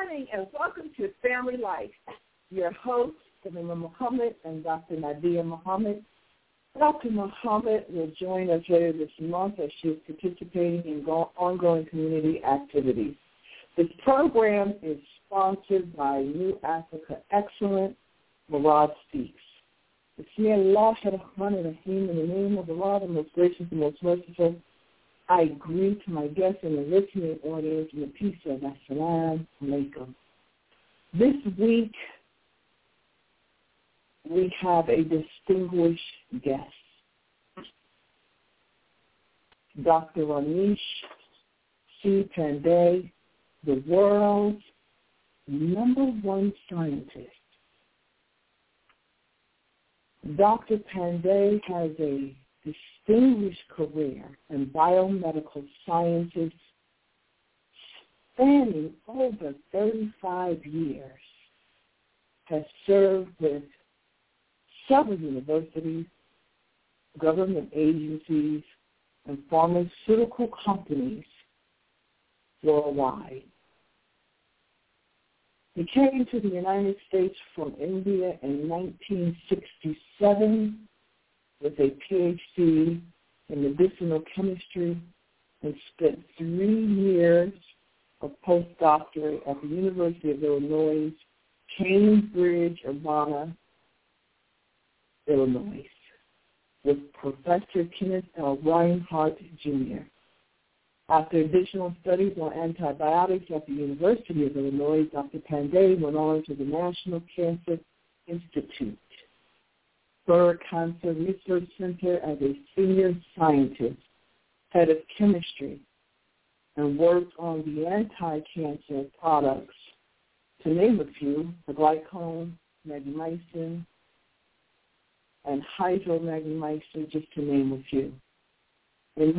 morning and welcome to Family Life. Your hosts, Samima Muhammad and Dr. Nadia Muhammad. Dr. Muhammad will join us later this month as she is participating in ongoing community activities. This program is sponsored by New Africa Excellence, Murad Speaks. Bismillah ar-Rahman ar-Rahim, in the name of Allah, the most gracious and most merciful, I greet my guests in the listening audience in the peace of Assalamu alaikum. This week, we have a distinguished guest, Dr. Ramesh C. Pandey, the world's #1 scientist. Dr. Pandey has a distinguished career in biomedical sciences spanning over 35 years, has served with several universities, government agencies, and pharmaceutical companies worldwide. He came to the United States from India in 1967 with a PhD in medicinal chemistry and spent 3 years of postdoctorate at the University of Illinois, Cambridge-Urbana, Illinois, with Professor Kenneth L. Reinhardt, Jr. After additional studies on antibiotics at the University of Illinois, Dr. Pandey went on to the National Cancer Institute, Burr Cancer Research Center as a senior scientist, head of chemistry, and worked on the anti-cancer products, to name a few, the glycone, magnemycin, and hydromagnemycin, just to name a few. In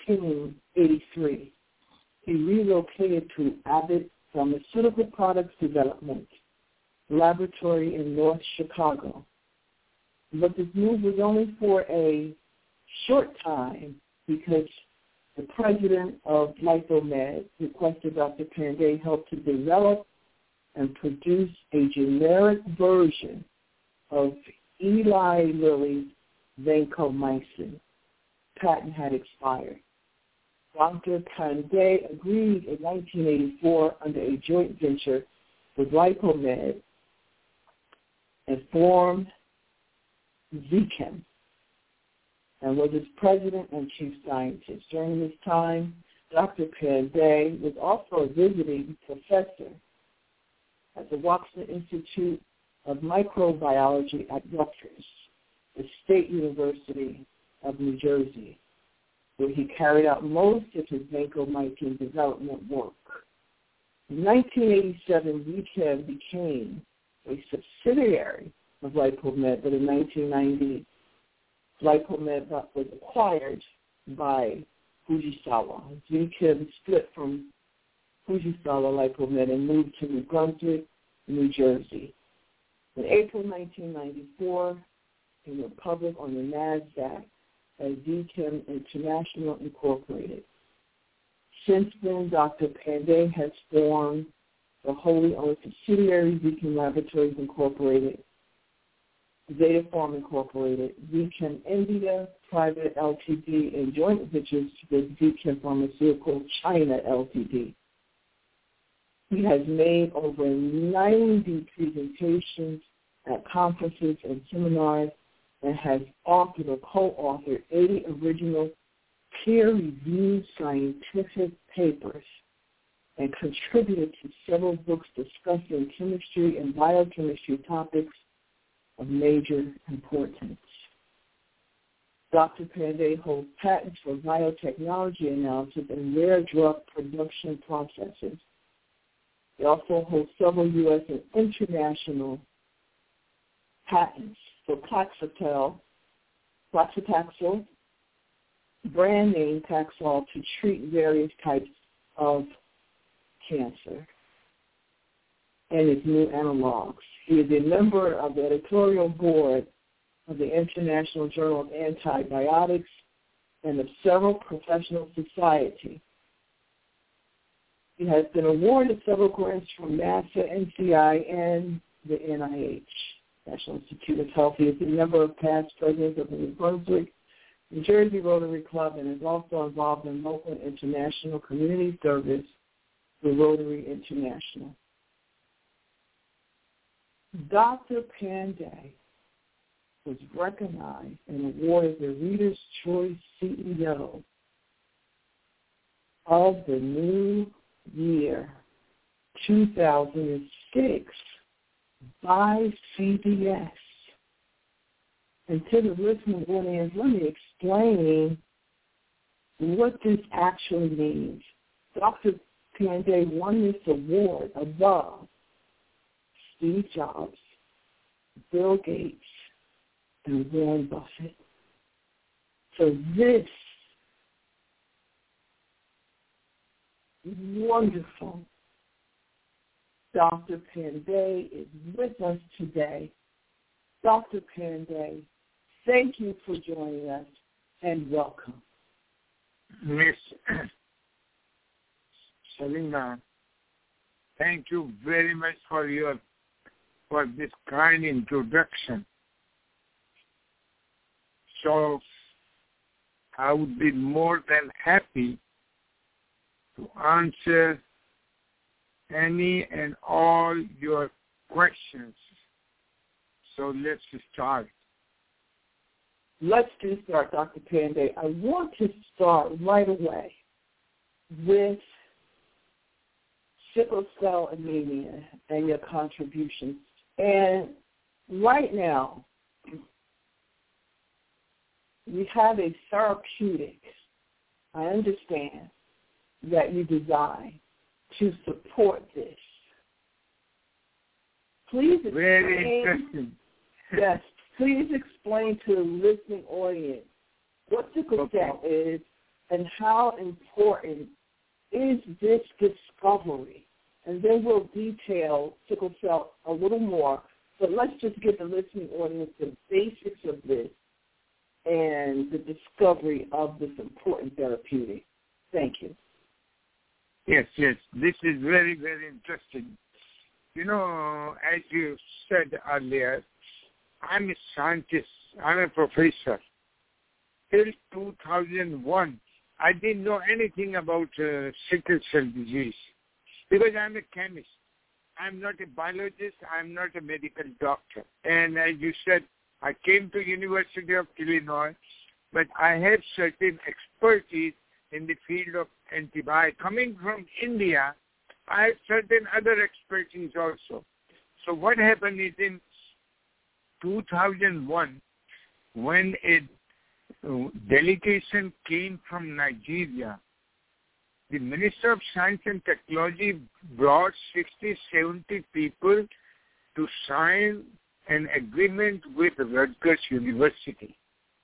1983, he relocated to Abbott Pharmaceutical Products Development Laboratory in North Chicago. But this move was only for a short time because the president of Lipomed requested Dr. Pandey help to develop and produce a generic version of Eli Lilly's vancomycin. Patent had expired. Dr. Pandey agreed in 1984 under a joint venture with Lipomed and formed Zchem and was its president and chief scientist. During this time, Dr. Pandey was also a visiting professor at the Wachsner Institute of Microbiology at Rutgers, the State University of New Jersey, where he carried out most of his vancomycin development work. In 1987, Zchem became a subsidiary of Lipomed, but in 1990, Lipomed was acquired by Fujisawa. Zchem split from Fujisawa Lipomed and moved to New Brunswick, New Jersey. In April 1994, he went public on the NASDAQ as Zchem International Incorporated. Since then, Dr. Pandey has formed the wholly owned subsidiary Zchem Laboratories Incorporated, Zeta Pharma Incorporated, Zchem India Private Ltd, and joint ventures with Zchem Pharmaceutical China Ltd. He has made over 90 presentations at conferences and seminars and has authored or co-authored 80 original peer-reviewed scientific papers and contributed to several books discussing chemistry and biochemistry topics of major importance. Dr. Pandey holds patents for biotechnology analysis and rare drug production processes. He also holds several U.S. and international patents for Paxlovid, brand name Taxol, to treat various types of cancer, and its new analogs. He is a member of the editorial board of the International Journal of Antibiotics and of several professional societies. He has been awarded several grants from NASA, NCI, and the NIH, National Institute of Health. He is a member of past presidents of the New Brunswick, New Jersey Rotary Club, and is also involved in local and international community service through Rotary International. Dr. Pandey was recognized and awarded the Reader's Choice CEO of the new year 2006 by CBS. And to the listening audience, let me explain what this actually means. Dr. Pandey won this award above Steve Jobs, Bill Gates, and Warren Buffett. So this wonderful Dr. Pandey is with us today. Dr. Pandey, thank you for joining us and welcome. Miss Selena, thank you very much for this kind introduction. So I would be more than happy to answer any and all your questions. So let's start. Let's start, Dr. Pandey. I want to start right away with sickle cell anemia and your contributions. And right now, we have a therapeutic, I understand, that you designed to support this. Please explain. Very interesting. Yes, please explain to the listening audience what sickle cell is and how important is this discovery. And then we'll detail sickle cell a little more. But let's just give the listening audience the basics of this and the discovery of this important therapeutic. Thank you. Yes. This is very, very interesting. You know, as you said earlier, I'm a scientist. I'm a professor. Till 2001, I didn't know anything about sickle cell disease because I'm a chemist. I'm not a biologist. I'm not a medical doctor. And as you said, I came to University of Illinois, but I have certain expertise in the field of antibiotics. Coming from India, I have certain other expertise also. So what happened is in 2001, when a delegation came from Nigeria, the Minister of Science and Technology brought 60, 70 people to sign an agreement with Rutgers University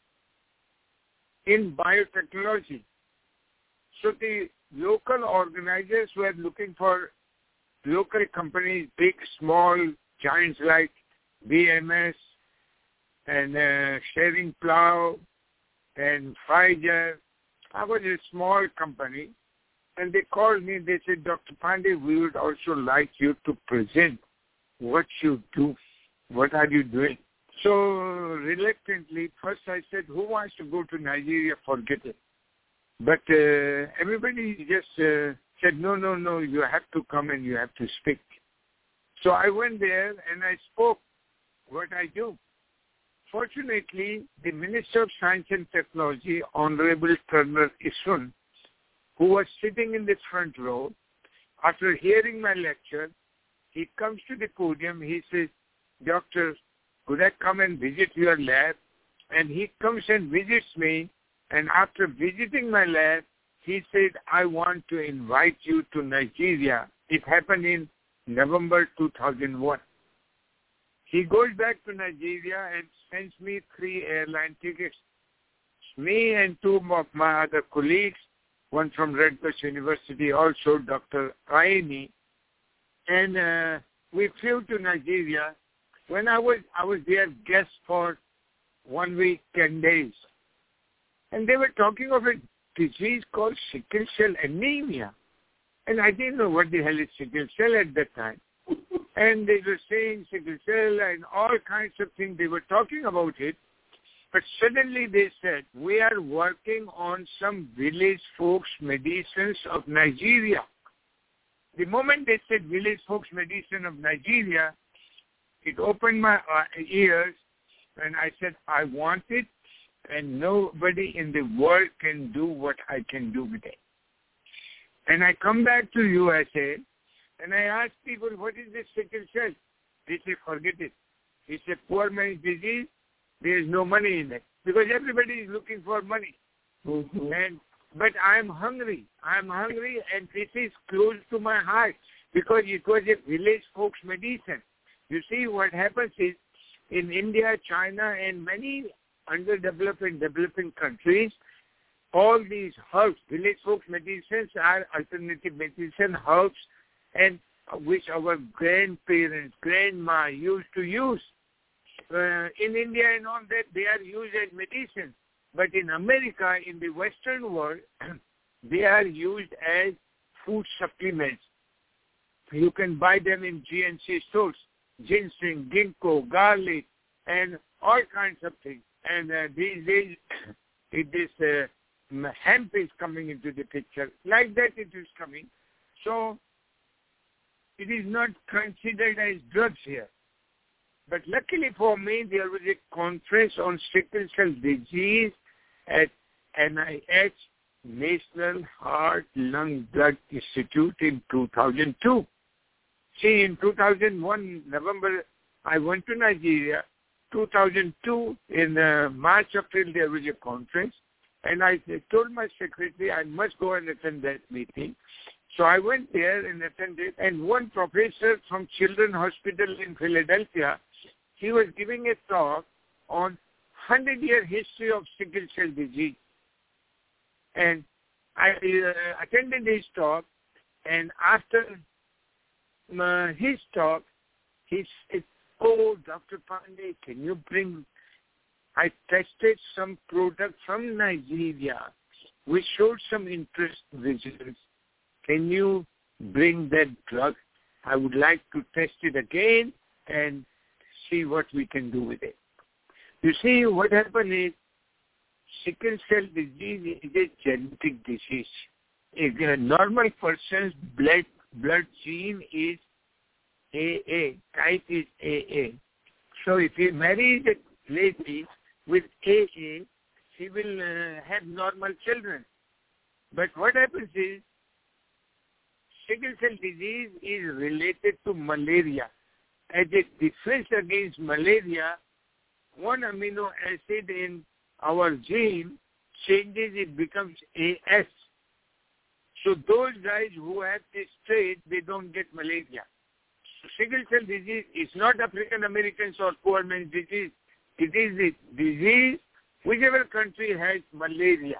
in biotechnology. So the local organizers were looking for local companies, big, small, giants like BMS and Schering-Plough and Pfizer. I was a small company. And they called me, they said, Dr. Pandey, we would also like you to present what you do. What are you doing? So reluctantly, first I said, who wants to go to Nigeria? Forget it. But everybody just said, no, you have to come and you have to speak. So I went there and I spoke what I do. Fortunately, the Minister of Science and Technology, Honorable Colonel Isun, who was sitting in the front row, after hearing my lecture, he comes to the podium, he says, Doctor, could I come and visit your lab? And he comes and visits me, and after visiting my lab, he said, I want to invite you to Nigeria. It happened in November 2001. He goes back to Nigeria and sends me 3 airline tickets. Me and 2 of my other colleagues, one from Rutgers University, also Dr. Aini, and we flew to Nigeria. When I was their guest for 1 week, 10 days, and they were talking of a disease called sickle cell anemia. And I didn't know what the hell is sickle cell at that time. And they were saying sickle cell and all kinds of things. They were talking about it. But suddenly they said, we are working on some village folks medicines of Nigeria. The moment they said village folks medicine of Nigeria, it opened my ears, and I said, I want it, and nobody in the world can do what I can do with it. And I come back to USA, and I ask people, what is this sickle cell? They say, forget it. It's a poor man's disease. There is no money in it. Because everybody is looking for money. Mm-hmm. But I'm hungry. I'm hungry, and this is close to my heart because it was a village folks medicine. You see, what happens is in India, China, and many underdeveloped and developing countries, all these herbs, village folks medicines are alternative medicine herbs, and which our grandparents, grandma used to use. In India and all that, they are used as medicine. But in America, in the Western world, they are used as food supplements. You can buy them in GNC stores, ginseng, ginkgo, garlic, and all kinds of things. And these days, hemp is coming into the picture. Like that it is coming. So it is not considered as drugs here. But luckily for me, there was a conference on sickle cell disease at NIH, National Heart, Lung, Blood Institute in 2002. See, in 2001, November, I went to Nigeria. 2002, in March, April, there was a conference. And I told my secretary I must go and attend that meeting. So I went there and attended. And one professor from Children's Hospital in Philadelphia, he was giving a talk on 100-year history of sickle cell disease. And I attended his talk, and after his talk, he said, oh, Dr. Pandey, can you bring, I tested some product from Nigeria which showed some interest results. Can you bring that drug? I would like to test it again and see what we can do with it. You see, what happened is sickle cell disease is a genetic disease. A normal person's blood gene is AA, type is AA. So if he marries a lady with AA, she will have normal children. But what happens is sickle cell disease is related to malaria. As a defense against malaria, one amino acid in our gene changes, it becomes AS. So those guys who have this trait, they don't get malaria. So sickle cell disease is not African Americans or poor man's disease. It is a disease whichever country has malaria.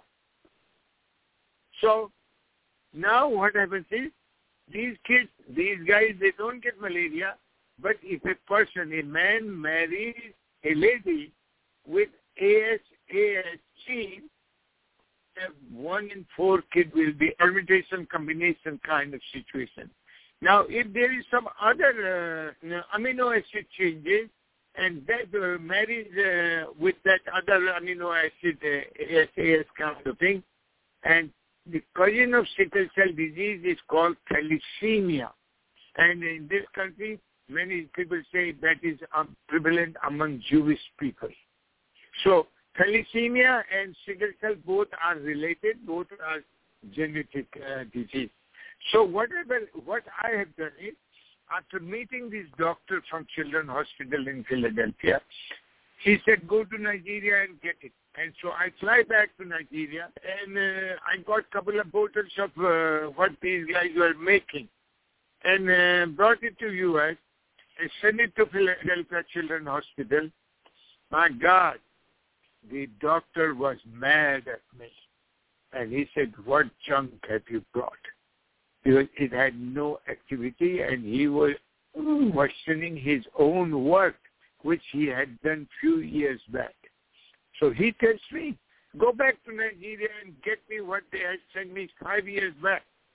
So now what happens is these kids, these guys, they don't get malaria. But if a person, a man marries a lady with AS gene, 1 in 4 kids will be permutation combination kind of situation. Now, if there is some other amino acid changes and that marries with that other amino acid AS kind of thing, and the cousin of sickle cell disease is called thalassemia. And in this country, many people say that is prevalent among Jewish people. So thalassemia and sickle cell both are related, both are genetic disease. So what I have done is, after meeting this doctor from Children's Hospital in Philadelphia, he said, go to Nigeria and get it. And so I fly back to Nigeria, and I got a couple of bottles of what these guys were making, and brought it to U.S., and sent it to Philadelphia Children's Hospital. My God, the doctor was mad at me. And he said, what junk have you brought? Because it had no activity, and he was questioning his own work, which he had done few years back. So he tells me, go back to Nigeria and get me what they had sent me 5 years back.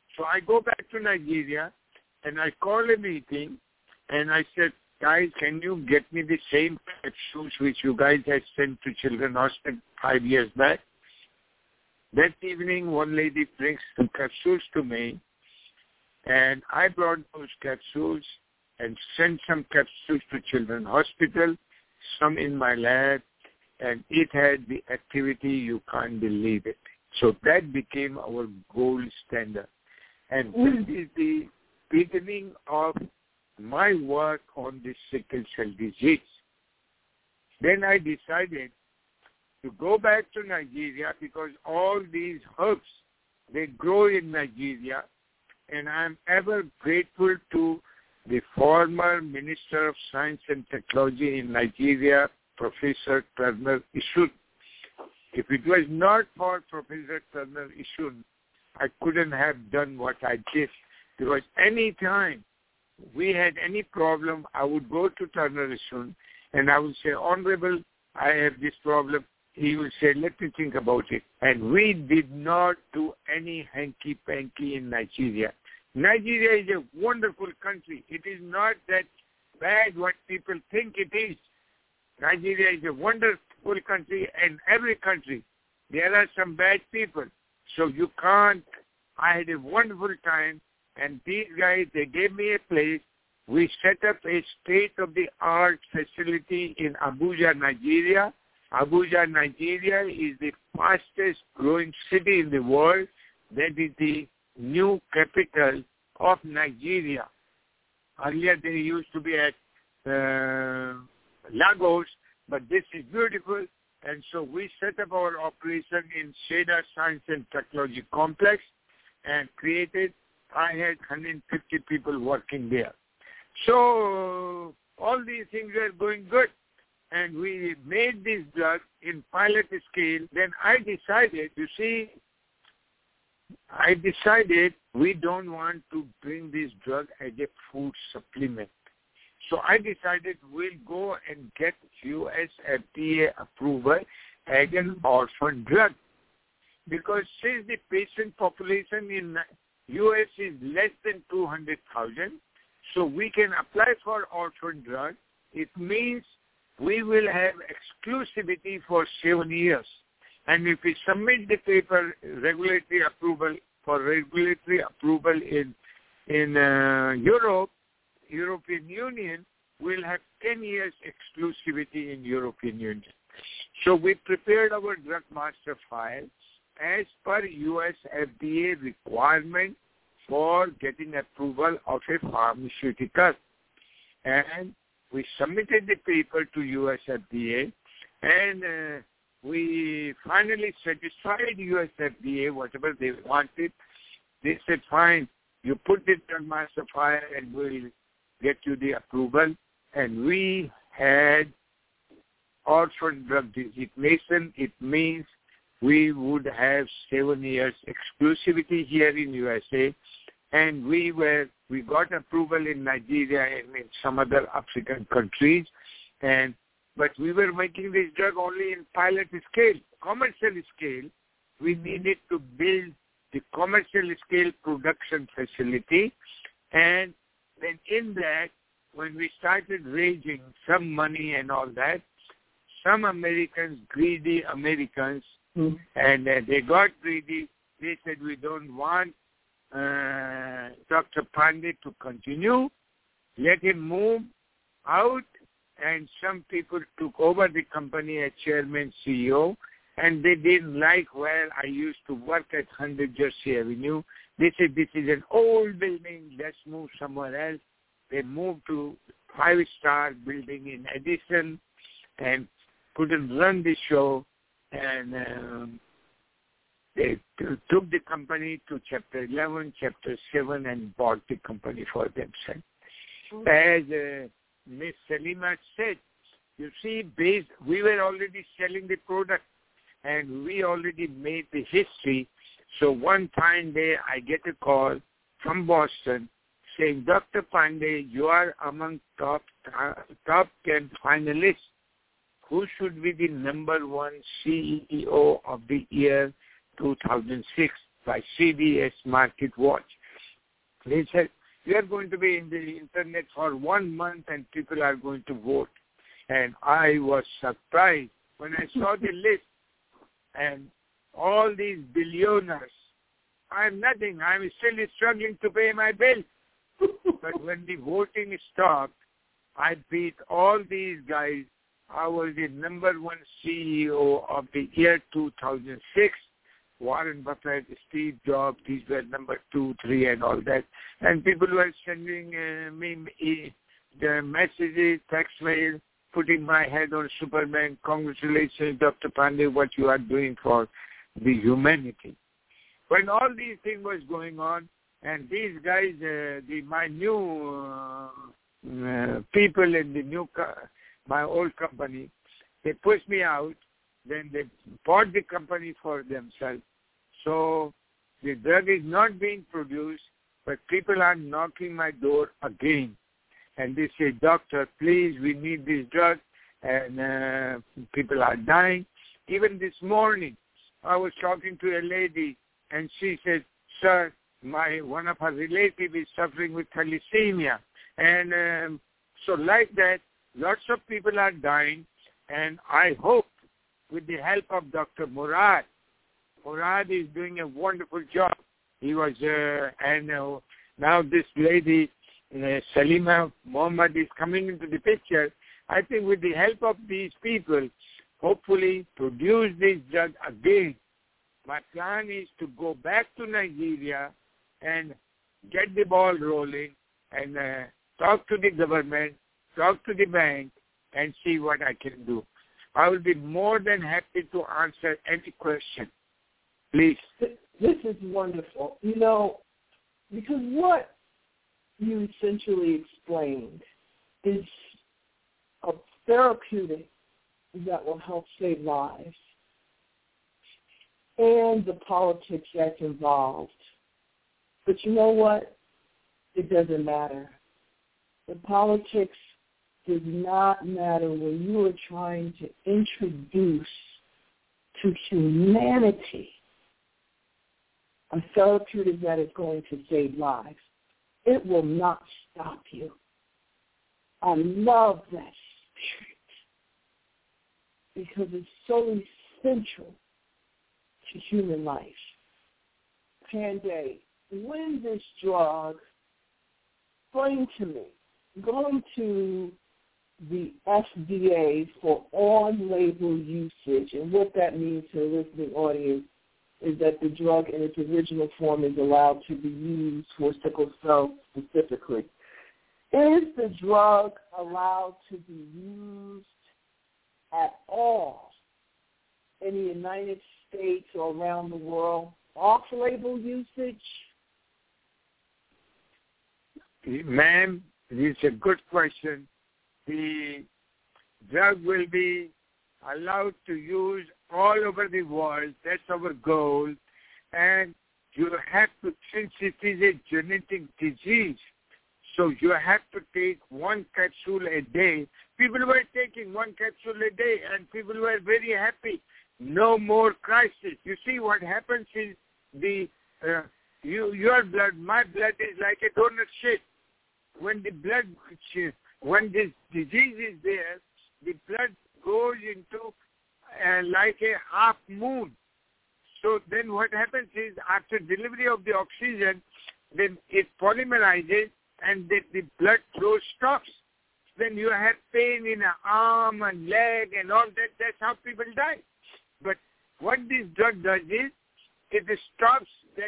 So I go back to Nigeria, and I call a meeting, and I said, guys, can you get me the same capsules which you guys had sent to Children's Hospital 5 years back? That evening, one lady brings some capsules to me, and I brought those capsules and sent some capsules to Children's Hospital, some in my lab, and it had the activity, you can't believe it. So that became our gold standard. And that is the beginning of my work on this sickle cell disease. Then I decided to go back to Nigeria because all these herbs, they grow in Nigeria, and I'm ever grateful to the former Minister of Science and Technology in Nigeria, Professor Turner Ishun. If it was not for Professor Turner Ishun, I couldn't have done what I did, because any time we had any problem, I would go to Turner Ishun and I would say, Honorable, I have this problem. He would say, let me think about it. And we did not do any hanky-panky in Nigeria. Nigeria is a wonderful country. It is not that bad what people think it is. Nigeria is a wonderful country, and every country, there are some bad people. So you can't. I had a wonderful time, and these guys, they gave me a place. We set up a state-of-the-art facility in Abuja, Nigeria. Abuja, Nigeria is the fastest growing city in the world. That is the new capital of Nigeria. Earlier, they used to be at Lagos, but this is beautiful. And so we set up our operation in Seda Science and Technology Complex and created, I had 150 people working there. So all these things were going good. And we made this drug in pilot scale. Then I decided, we don't want to bring this drug as a food supplement. So I decided we'll go and get US FDA approval as an orphan drug. Because since the patient population in US is less than 200,000, so we can apply for orphan drug. It means we will have exclusivity for 7 years. And if we submit the paper regulatory approval in European Union, we'll have 10 years exclusivity in European Union. So we prepared our drug master file as per US FDA requirement for getting approval of a pharmaceutical. And we submitted the paper to US FDA, and we finally satisfied US FDA, whatever they wanted. They said, fine, you put the drug master file and we'll get you the approval. And we had orphan drug designation. It means we would have 7 years exclusivity here in USA. And we got approval in Nigeria and in some other African countries. But we were making this drug only in pilot scale. Commercial scale, we needed to build the commercial scale production facility. And then in that, when we started raising some money and all that, some Americans, greedy Americans, and they got greedy. They said, we don't want Dr. Pandey to continue. Let him move out. And some people took over the company as chairman, CEO, and they didn't like where I used to work at 100 Jersey Avenue. They said, this is an old building, let's move somewhere else. They moved to 5-star building in Edison and couldn't run the show. And they took the company to Chapter 11, Chapter 7, and bought the company for themselves. As Ms. Salima said, you see, we were already selling the product and we already made the history. So one fine day I get a call from Boston saying, Dr. Pandey, you are among top 10 finalists. Who should be the number one CEO of the year 2006 by CBS Market Watch? He said, you are going to be in the internet for 1 month and people are going to vote. And I was surprised when I saw the list and all these billionaires. I'm nothing. I'm still struggling to pay my bill. But when the voting stopped, I beat all these guys. I was the number one CEO of the year 2006. Warren Buffett, Steve Jobs, these were number 2, 3, and all that. And people were sending me the messages, text mail, putting my head on Superman. Congratulations, Dr. Pandey, what you are doing for the humanity. When all these things was going on, and these guys, my new people in the my old company, they pushed me out. Then they bought the company for themselves. So the drug is not being produced, but people are knocking my door again. And they say, doctor, please, we need this drug. And people are dying. Even this morning, I was talking to a lady, and she said, sir, one of her relatives is suffering with thalassemia. And so like that, lots of people are dying. And I hope with the help of Dr. Murad. Murad is doing a wonderful job. He was, and now this lady, Salima Muhammad, is coming into the picture. I think with the help of these people, hopefully produce this drug again. My plan is to go back to Nigeria and get the ball rolling and talk to the government, talk to the bank, and see what I can do. I will be more than happy to answer any question. Please. This is wonderful. You know, because what you essentially explained is a therapeutic that will help save lives and the politics that's involved. But you know what? It doesn't matter. The politics does not matter when you are trying to introduce to humanity a therapeutic that is going to save lives. It will not stop you. I love that spirit because it's so essential to human life. Pandey, when this drug, explain to me, going to the FDA for on-label usage, and what that means to the listening audience is that the drug in its original form is allowed to be used for sickle cell specifically. Is the drug allowed to be used at all in the United States or around the world? Off-label usage? Ma'am, this is a good question. The drug will be allowed to use all over the world. That's our goal. And you have to, since it is a genetic disease, so you have to take 1 capsule a day. People were taking 1 capsule a day, and people were very happy. No more crisis. You see what happens is your blood, my blood is like a donut shape. When when this disease is there, the blood goes into like a half moon. So then what happens is after delivery of the oxygen, then it polymerizes and the blood flow stops. Then you have pain in an arm and leg and all that. That's how people die. But what this drug does is it stops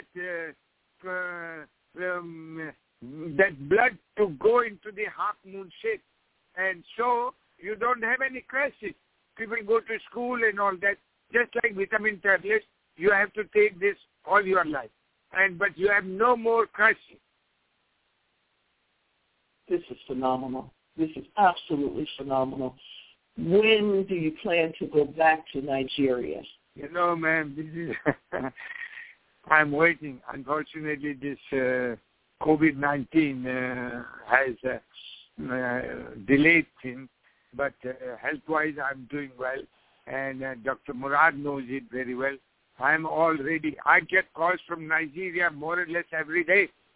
that blood to go into the half moon shape. And so you don't have any crisis. People go to school and all that. Just like vitamin tablets, you have to take this all your life. But you have no more crisis. This is phenomenal. This is absolutely phenomenal. When do you plan to go back to Nigeria? You know, ma'am, this is I'm waiting. Unfortunately, this COVID-19 has delayed things, but health-wise, I'm doing well, and Dr. Murad knows it very well. I'm all ready. I get calls from Nigeria more or less every day.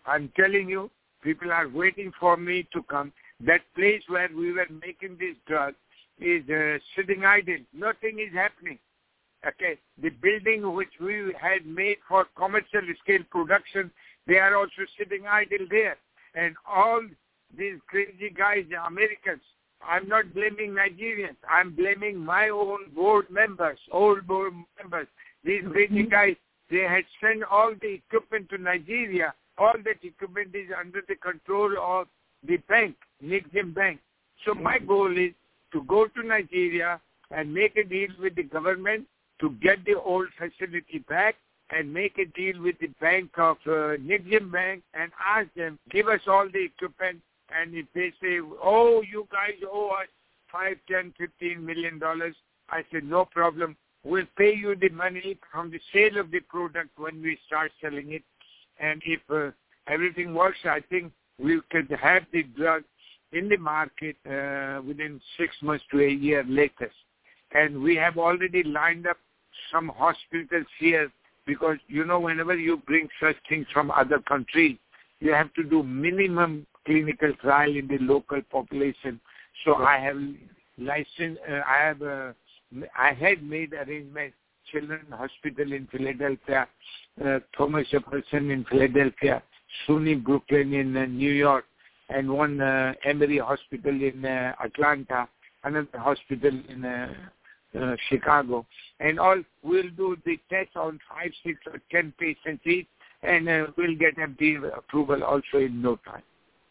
I'm telling you, people are waiting for me to come. That place where we were making this drug is sitting idle. Nothing is happening. Okay, the building which we had made for commercial scale production, they are also sitting idle there. And all these crazy guys, the Americans, I'm not blaming Nigerians. I'm blaming my own board members, old board members. These crazy guys, they had sent all the equipment to Nigeria. All that equipment is under the control of the bank, Nigerian Bank. So my goal is to go to Nigeria and make a deal with the government to get the old facility back and make a deal with the bank of Nigerian Bank and ask them, give us all the equipment. And if they say, oh, you guys owe us $5, $10, $15 million, I said, no problem. We'll pay you the money from the sale of the product when we start selling it. And if everything works, I think we could have the drug in the market within 6 months to a year latest. And we have already lined up some hospitals here because, you know, whenever you bring such things from other countries, you have to do minimum clinical trial in the local population. So I have licensed, I had made arrangements, Children's Hospital in Philadelphia, Thomas Jefferson in Philadelphia, SUNY Brooklyn in New York, and one Emory Hospital in Atlanta, another hospital in Chicago. And all we'll do the test on 5, 6, or 10 patients each, and we'll get FDA approval also in no time.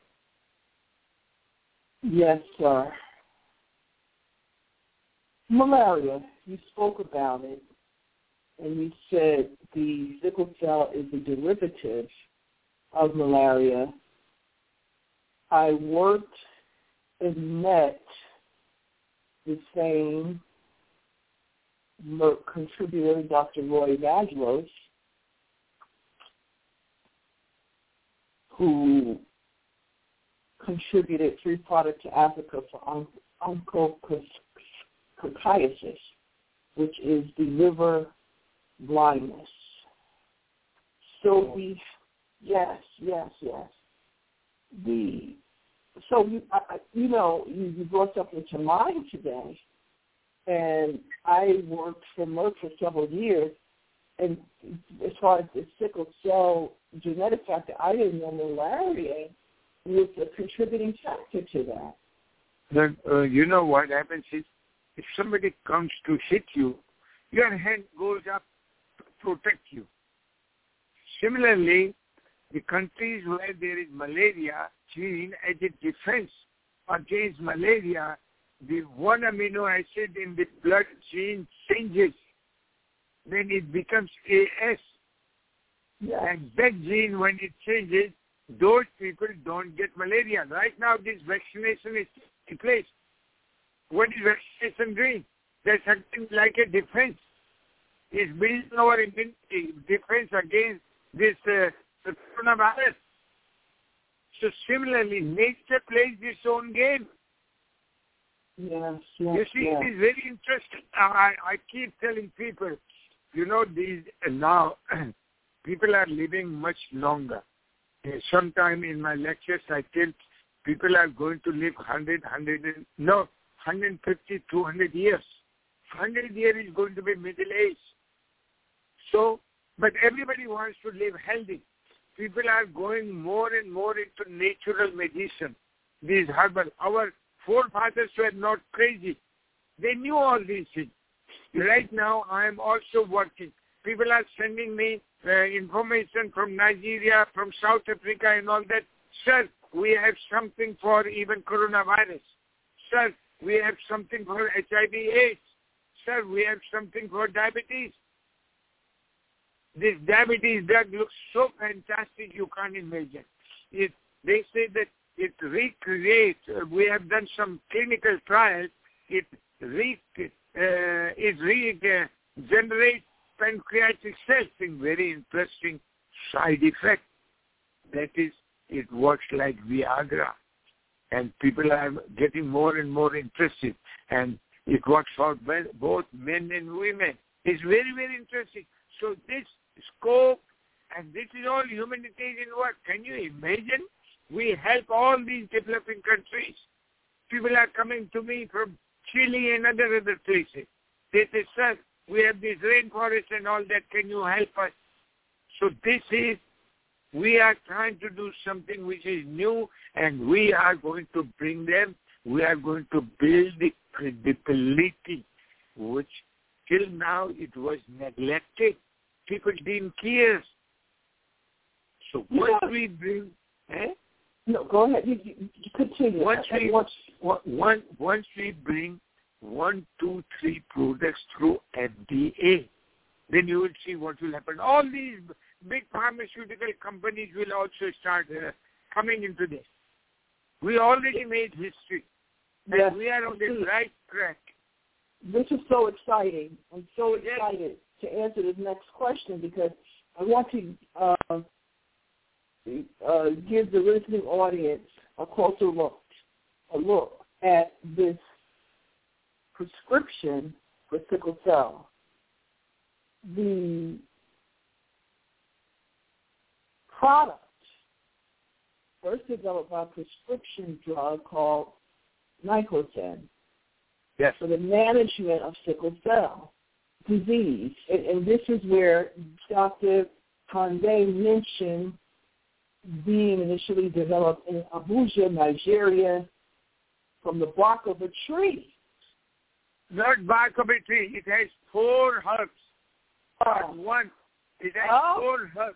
Yes, sir. Malaria, you spoke about it, and you said the sickle cell is a derivative of malaria. I worked and met the same Merck contributor, Dr. Roy Vagelos, who contributed 3 products to Africa for onchocerciasis, which is the liver blindness. So yes. You brought something to mind today, and I worked for Merck for several years, and as far as the sickle cell genetic factor, I didn't know malaria was a contributing factor to that. Then, you know what happens is, if somebody comes to hit you, your hand goes up to protect you. Similarly, the countries where there is malaria gene as a defense against malaria, the one amino acid in the blood gene changes. Then it becomes AS. Yes. And that gene, when it changes, those people don't get malaria. Right now, this vaccination is in place. What is vaccination doing? There's something like a defense. It's building our immunity defense against this coronavirus. So similarly, nature plays its own game. Yes. You see, it is very interesting. I keep telling people, you know, these now people are living much longer. Sometime in my lectures, I tell people are going to live 150, 200 years. 100 years is going to be middle age. So, but everybody wants to live healthy. People are going more and more into natural medicine, these herbal. Our forefathers were not crazy. They knew all these things. Right now, I am also working. People are sending me information from Nigeria, from South Africa and all that. Sir, we have something for even coronavirus. Sir, we have something for HIV/AIDS. Sir, we have something for diabetes. This diabetes drug looks so fantastic you can't imagine. They say that it recreates, we have done some clinical trials, it regenerates pancreatic cells, very interesting side effect. That is, it works like Viagra. And people are getting more and more interested. And it works for both men and women. It's very, very interesting. So this scope And this is all humanitarian work. Can you imagine? We help all these developing countries. People are coming to me from Chile and other places. They say, sir, we have this rainforest and all that. Can you help us? So we are trying to do something which is new, and we are going to bring them. We are going to build the credibility, which till now it was neglected. People didn't care. So once we bring... No, go ahead. You continue. Once we bring 1, 2, 3 products through FDA, then you will see what will happen. All these big pharmaceutical companies will also start coming into this. We already made history, and we are on the right track. This is so exciting. I'm so excited to answer this next question because I want to give the listening audience a closer look at this prescription for sickle cell. The product first developed by a prescription drug called Niclosen for the management of sickle cell disease. And this is where Dr. Kande mentioned being initially developed in Abuja, Nigeria, from the bark of a tree. Not bark of a tree. It has 4 herbs. Part 1. It has 4 herbs.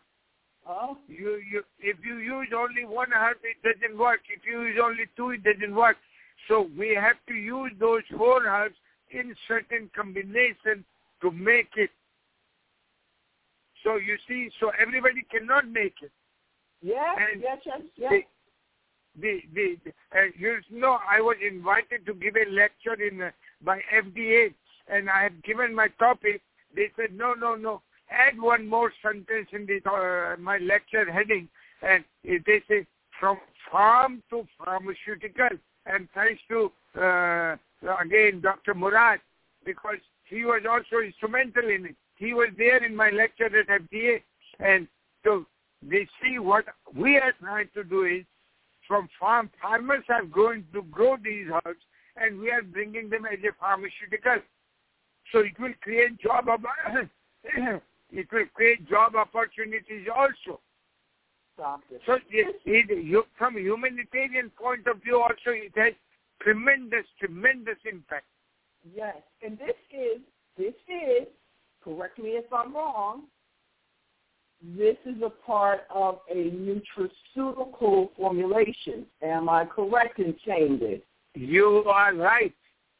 If you use only 1 herb, it doesn't work. If you use only 2, it doesn't work. So we have to use those 4 herbs in certain combination to make it. So you see, so everybody cannot make it. Yeah, I was invited to give a lecture by FDA, and I had given my topic. They said, no. Add 1 more sentence in my lecture heading, and they say from farm to pharmaceutical. And thanks to again Dr. Murad, because he was also instrumental in it. He was there in my lecture at FDA, and so they see what we are trying to do is from farmers are going to grow these herbs, and we are bringing them as a pharmaceutical. So it will create job opportunities also. So from a humanitarian point of view also, it has tremendous impact. Yes, and this is, correct me if I'm wrong, this is a part of a nutraceutical formulation. Am I correct in saying this? You are right.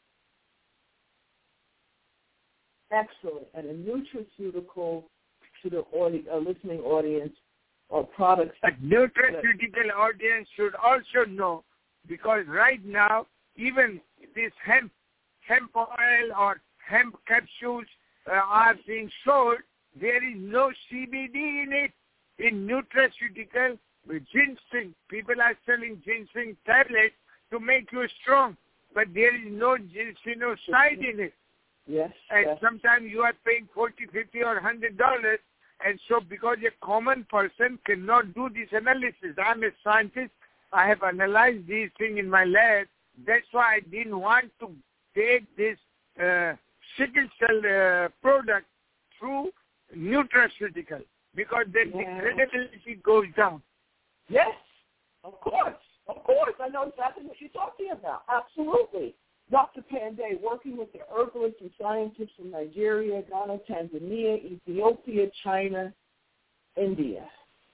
Excellent. And a nutraceutical, to the listening audience, or products. A nutraceutical audience should also know, because right now, even this hemp oil or hemp capsules are being sold, there is no CBD in it. In nutraceutical, with ginseng, people are selling ginseng tablets to make you strong, but there is no ginsenoside in it. Yes. And sometimes you are paying $40, $50, or $100, and so because a common person cannot do this analysis. I'm a scientist. I have analyzed these things in my lab. That's why I didn't want to take this sickle cell product through nutraceutical, because then the credibility goes down. Yes, of course. I know exactly what you're talking about. Absolutely. Dr. Pandey, working with the herbalists and scientists from Nigeria, Ghana, Tanzania, Ethiopia, China, India.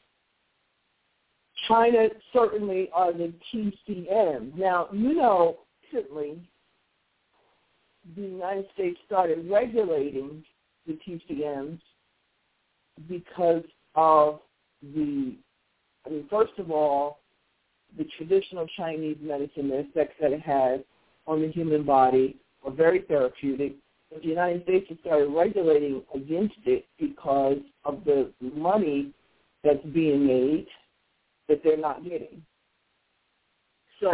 China certainly are the TCM. Now, recently the United States started regulating the TCMs because of first of all, the traditional Chinese medicine, the effects that it has on the human body are very therapeutic. But the United States has started regulating against it because of the money that's being made that they're not getting. So,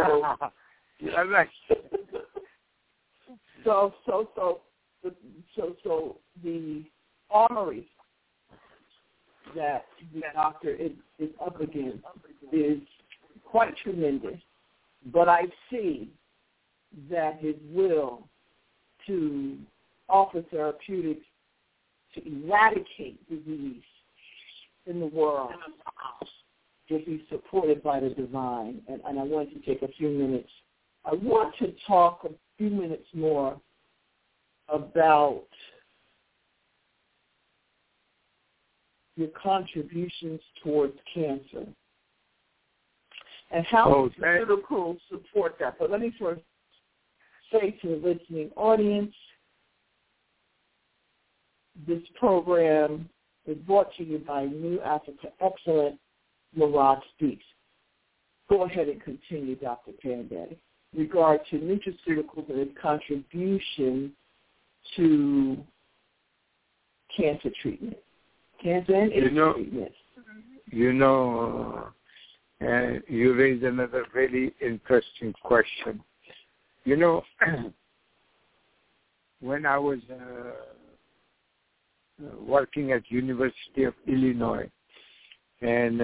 so the armories that the doctor is up against is quite tremendous. But I see that his will to offer therapeutics to eradicate disease in the world will be supported by the divine. And I want to take a few minutes. I want to talk a few minutes more about your contributions towards cancer and how pharmaceuticals support that. But let me first say to the listening audience, this program is brought to you by New Africa Excellent, Murad Speaks. Go ahead and continue, Dr. Pandey, regard to nutraceuticals and its contribution to cancer treatment, cancer and AIDS treatment. You raised another very interesting question. When I was working at University of Illinois, and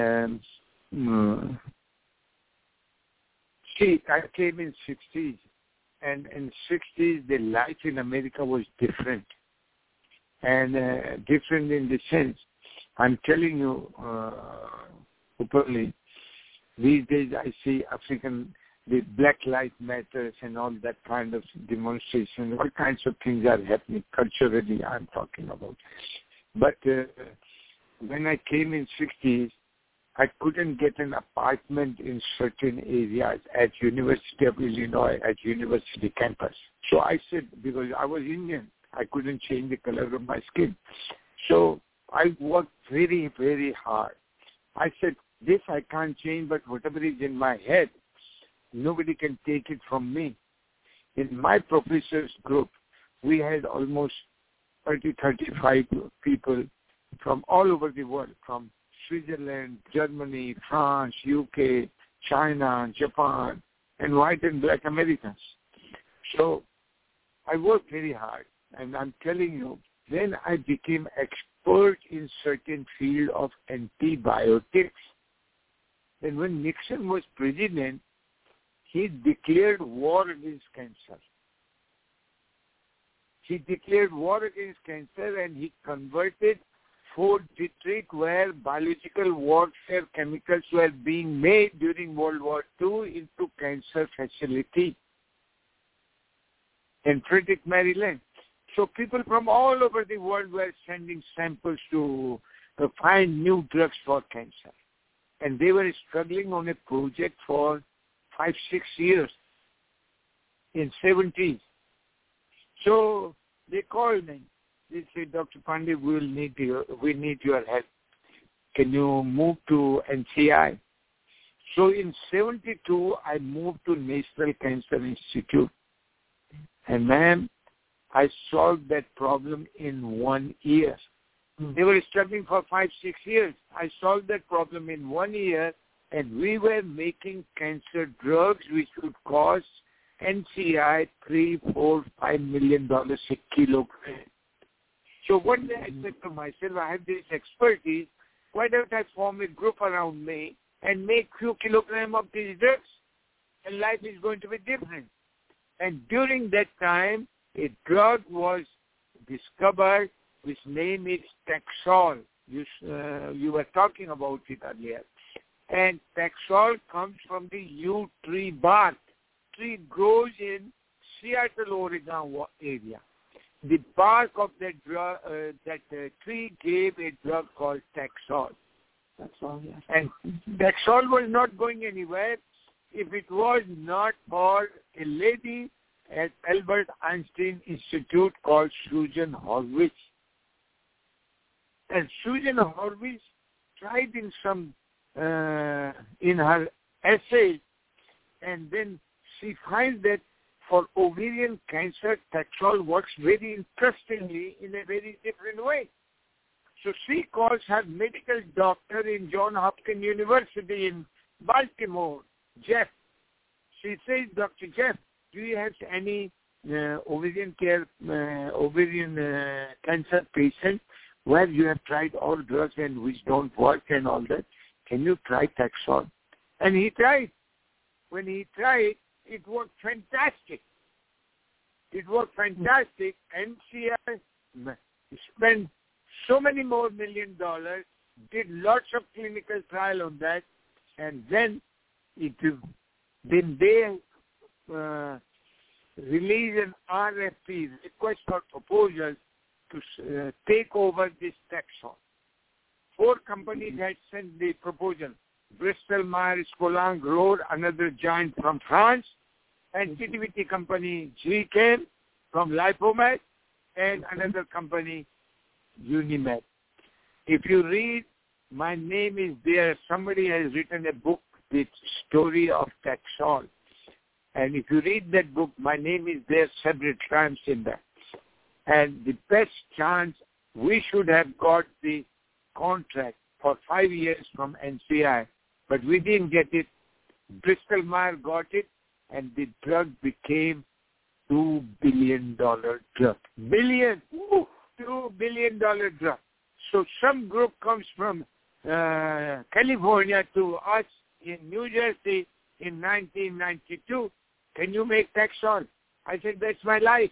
I came in 60s, and in 60s the life in America was different, and different in the sense, I'm telling you openly, these days I see the Black Lives Matters and all that kind of demonstration, all kinds of things are happening culturally, I'm talking about. But when I came in 60s, I couldn't get an apartment in certain areas at University of Illinois, at university campus. So I said, because I was Indian, I couldn't change the color of my skin. So I worked very, very hard. I said, this I can't change, but whatever is in my head, nobody can take it from me. In my professors group, we had almost 35 people from all over the world, from Switzerland, Germany, France, UK, China, Japan, and white and black Americans. So I worked very hard, and I'm telling you, then I became expert in certain field of antibiotics. And when Nixon was president, he declared war against cancer. He declared war against cancer, and he converted Fort Detrick, where biological warfare chemicals were being made during World War II, into cancer facility in Frederick, Maryland. So people from all over the world were sending samples to find new drugs for cancer. And they were struggling on a project for 5-6 years in 70s. So they called me. They said, Dr. Pandey, we need your help. Can you move to NCI? So in 72, I moved to National Cancer Institute. And ma'am, I solved that problem in 1 year. They were struggling for 5-6 years. I solved that problem in 1 year, and we were making cancer drugs which would cost NCI $3, $4, $5 million a kilogram. So what did I say to myself? I have this expertise. Why don't I form a group around me and make few kilograms of these drugs? And life is going to be different. And during that time, a drug was discovered which name is Taxol. You were talking about it earlier. And Taxol comes from the yew tree bark. Tree grows in Seattle, Oregon area. The bark of that tree gave a drug called Taxol. Taxol, yes. And Taxol was not going anywhere if it was not for a lady at Albert Einstein Institute called Susan Horwitz. And Susan Horwitz tried in her essay, and then she finds that for ovarian cancer, Taxol works very interestingly in a very different way. So she calls her medical doctor in Johns Hopkins University in Baltimore, Jeff. She says, Dr. Jeff, do you have any ovarian cancer patient where you have tried all drugs and which don't work and all that. Can you try Taxol? And he tried. When he tried, it worked fantastic. It worked fantastic. NCI spent so many more $1 million, did lots of clinical trial on that, and then they release an RFP, request for proposals, to take over this Taxol. 4 companies had sent the proposal. Bristol Myers Squibb wrote, another giant from France, and CTVT company GChem from Lipomed, and another company, Unimed. If you read, my name is there. Somebody has written a book, The Story of Taxol. And if you read that book, my name is there several times in that. And the best chance, we should have got the contract for 5 years from NCI, but we didn't get it. Bristol Myers got it, and the drug became $2 billion drug. $2 billion drug. So some group comes from California to us in New Jersey in 1992. Can you make Taxol? I said, that's my life.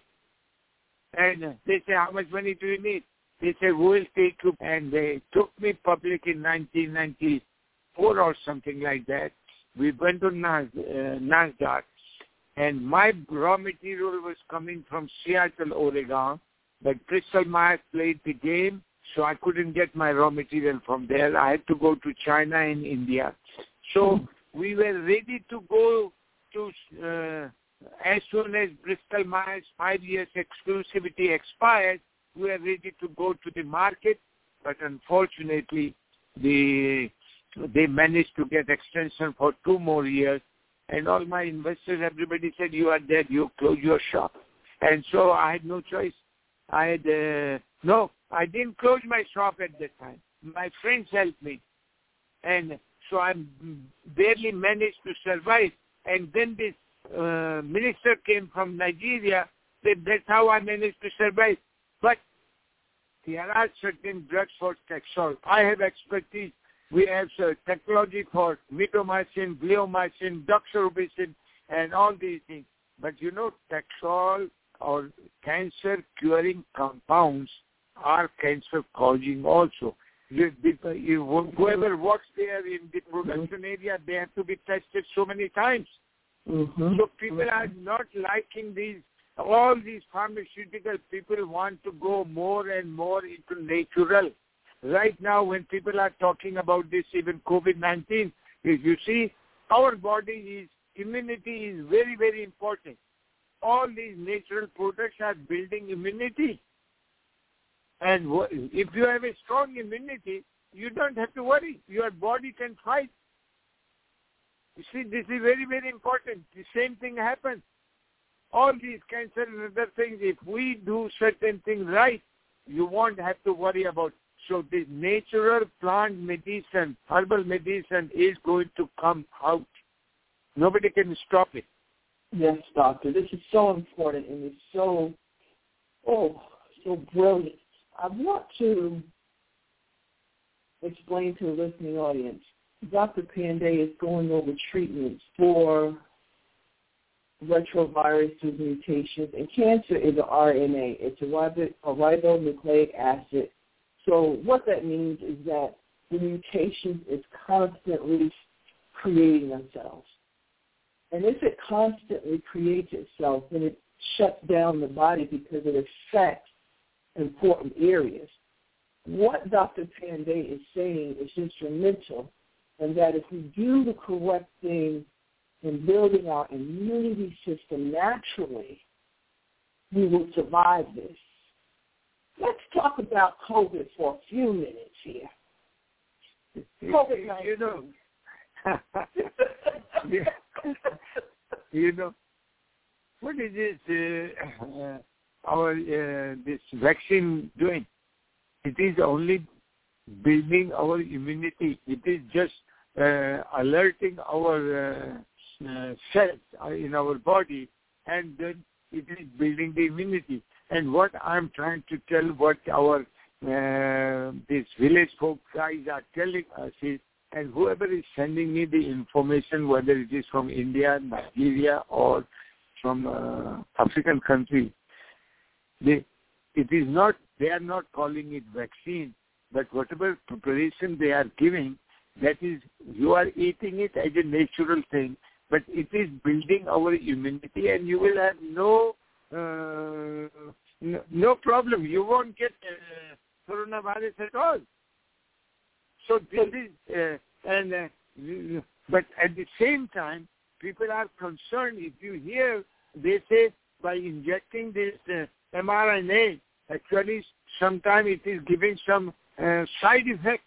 And they say, how much money do you need? They say, we'll take you. And they took me public in 1994 or something like that. We went to NASDAQ. And my raw material was coming from Seattle, Oregon. But Bristol Myers played the game, so I couldn't get my raw material from there. I had to go to China and India. So we were ready to go to, as soon as Bristol Myers 5 years exclusivity expired, we were ready to go to the market. But unfortunately, they managed to get extension for 2 more years. And all my investors, everybody said, you are dead, you close your shop. And so I had no choice. I didn't close my shop at that time. My friends helped me. And so I barely managed to survive. And then this minister came from Nigeria, said that's how I managed to survive. But there are certain drugs for Taxol. I have expertise. We have technology for mitomycin, bleomycin, doxorubicin, and all these things. But Taxol or cancer-curing compounds are cancer-causing also. Whoever works there in the production area, they have to be tested so many times. Mm-hmm. So people are not liking all these pharmaceutical people want to go more and more into natural. Right now, when people are talking about this, even COVID-19, if you see, our body's immunity is very, very important. All these natural products are building immunity. And if you have a strong immunity, you don't have to worry. Your body can fight. You see, this is very, very important. The same thing happens. All these cancer and other things, if we do certain things right, you won't have to worry about. So this natural plant medicine, herbal medicine is going to come out. Nobody can stop it. Yes, doctor. This is so important and it's so brilliant. I want to explain to the listening audience, Dr. Pandey is going over treatments for retroviruses, mutations, and cancer is an RNA. It's a ribonucleic acid. So what that means is that the mutation is constantly creating themselves. And if it constantly creates itself, then it shuts down the body because it affects important areas. What Dr. Pandey is saying is instrumental, and that if we do the correct thing in building our immunity system naturally, we will survive this. Let's talk about COVID for a few minutes here. COVID-19. What is this, this vaccine doing? It is only building our immunity. It is just alerting our cells in our body, and then it is building the immunity. And what I'm trying to tell, what our these village folk guys are telling us is, and whoever is sending me the information, whether it is from India, Nigeria, or from African country, they are not calling it vaccine, but whatever preparation they are giving, that is, you are eating it as a natural thing, but it is building our immunity, and you will have no problem. You won't get coronavirus at all. So this is, but at the same time, people are concerned. If you hear, they say by injecting this mRNA, actually sometimes it is giving some side effects.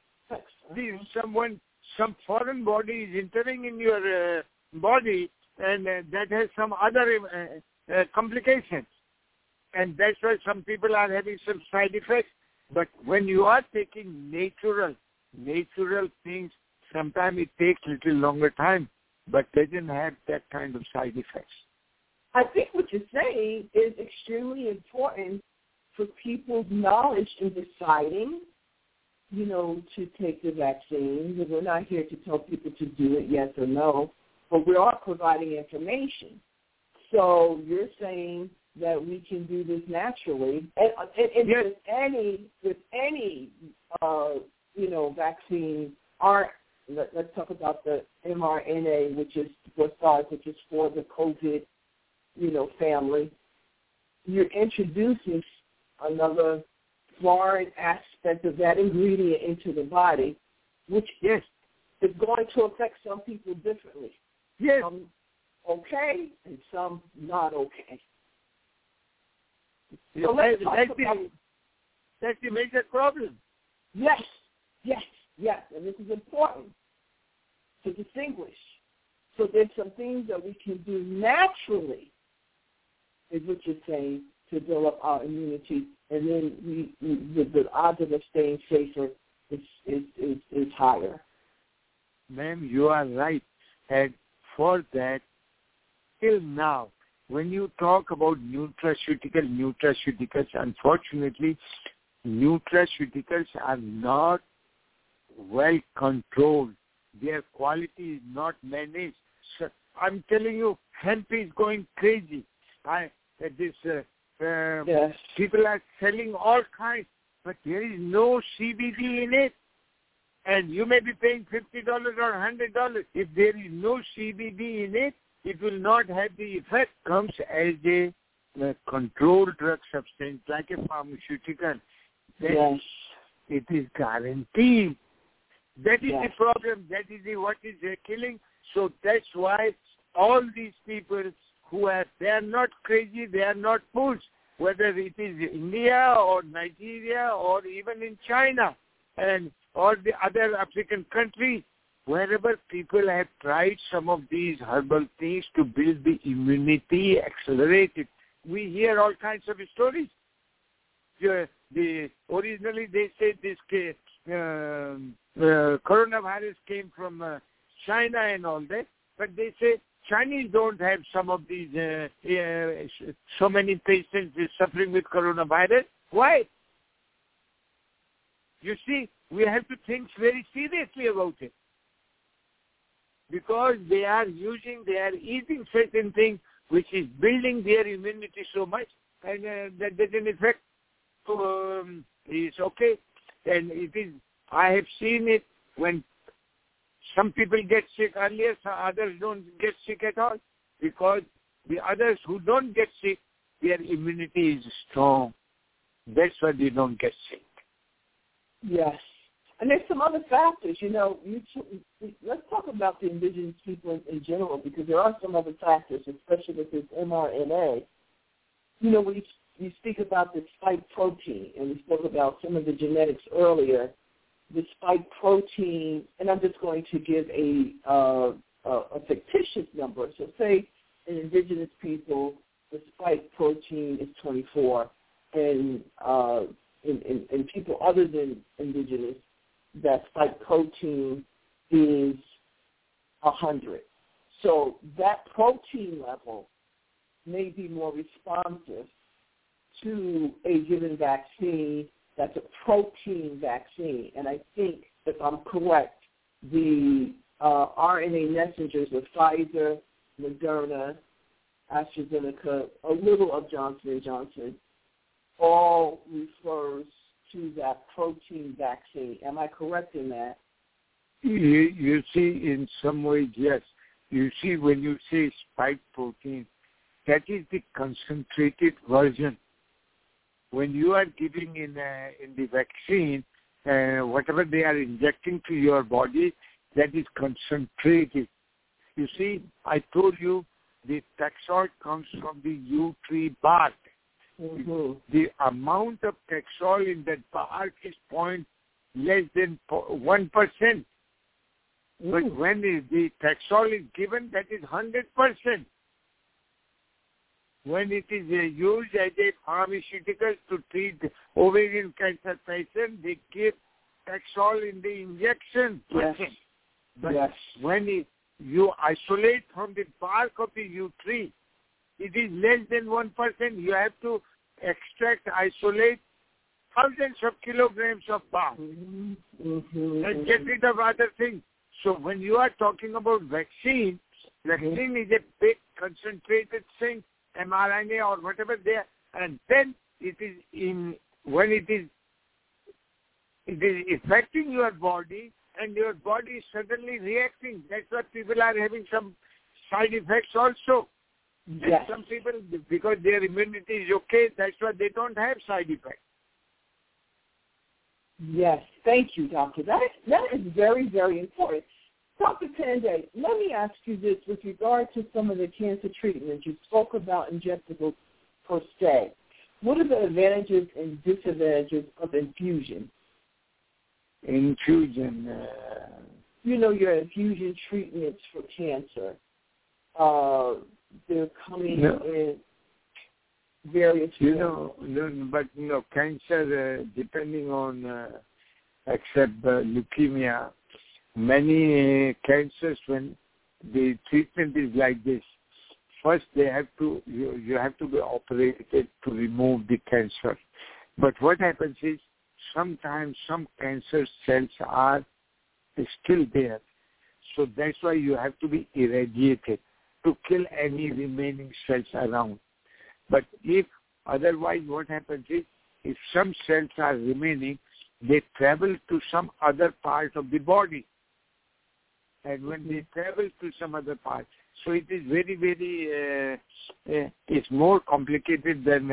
Some foreign body is entering in your body, and that has some other complications. And that's why some people are having some side effects. But when you are taking natural things, sometimes it takes a little longer time, but doesn't have that kind of side effects. I think what you're saying is extremely important for people's knowledge in deciding, to take the vaccine. We're not here to tell people to do it, yes or no, but we are providing information. So you're saying that we can do this naturally, and yes. with any vaccine. Let's talk about the mRNA, which is for the COVID, family. You're introducing another foreign aspect of that ingredient into the body, which is going to affect some people differently. Yes. Some okay and some not okay. So that's the major problem. Yes, and this is important to distinguish. So there's some things that we can do naturally, is what you're saying, to build up our immunity, and then the odds of us staying safer is higher. Ma'am, you are right. And for that, till now, when you talk about nutraceuticals, unfortunately, nutraceuticals are not well controlled. Their quality is not managed. So I'm telling you, hemp is going crazy. People are selling all kinds, but there is no CBD in it. And you may be paying $50 or $100. If there is no CBD in it, it will not have the effect. Comes as a controlled drug substance, like a pharmaceutical. Then it is guaranteed. That is the problem. That is what is killing. So that's why all these people they are not crazy, they are not fools, whether it is India or Nigeria or even in China or the other African countries, wherever people have tried some of these herbal things to build the immunity, accelerate it. We hear all kinds of stories. Originally they said this coronavirus came from China and all that, but they say Chinese don't have some of these, so many patients suffering with coronavirus. Why? You see, we have to think very seriously about it. Because they are eating certain things which is building their immunity so much, and that doesn't affect. So it's okay. And I have seen it when some people get sick earlier, some others don't get sick at all, because the others who don't get sick, their immunity is strong. That's why they don't get sick. Yes. And there's some other factors, let's talk about the indigenous people in general, because there are some other factors, especially with this mRNA. When you speak about the spike protein, and we spoke about some of the genetics earlier, the spike protein, and I'm just going to give a fictitious number. So say in indigenous people, the spike protein is 24, and in people other than indigenous, that spike protein is 100. So that protein level may be more responsive to a given vaccine that's a protein vaccine. And I think, if I'm correct, the RNA messengers with Pfizer, Moderna, AstraZeneca, a little of Johnson & Johnson, all refers to that protein vaccine. Am I correct in that? You see, in some ways, yes. You see, when you say spike protein, that is the concentrated version. When you are giving in the vaccine, whatever they are injecting to your body, that is concentrated. You see, I told you the Taxol comes from the yew tree bark. Mm-hmm. The amount of Taxol in that bark is less than 1%. But when the Taxol is given, that is 100%. When it is used as a pharmaceutical to treat ovarian cancer patients, they give Taxol in the injection. Yes. But when you isolate from the bark of the yew tree, it is less than 1%. You have to isolate thousands of kilograms of bark and get rid of other things. So when you are talking about vaccine is a big concentrated thing, mRNA or whatever there, and then it is when it is affecting your body, and your body is suddenly reacting. That's why people are having some side effects also. Yes. Some people, because their immunity is okay, that's why they don't have side effects. Yes, thank you, doctor. That is very, very important. Dr. Pandey, let me ask you this with regard to some of the cancer treatments. You spoke about injectables per se. What are the advantages and disadvantages of infusion? Infusion. Your infusion treatments for cancer. They're coming in various forms. Cancer, depending on, except leukemia, many cancers, when the treatment is like this, first you have to be operated to remove the cancer. But what happens is, sometimes some cancer cells are still there. So that's why you have to be irradiated to kill any remaining cells around. But if otherwise, what happens is, if some cells are remaining, they travel to some other part of the body. And when they travel to some other part, so it is very, very, it's more complicated than,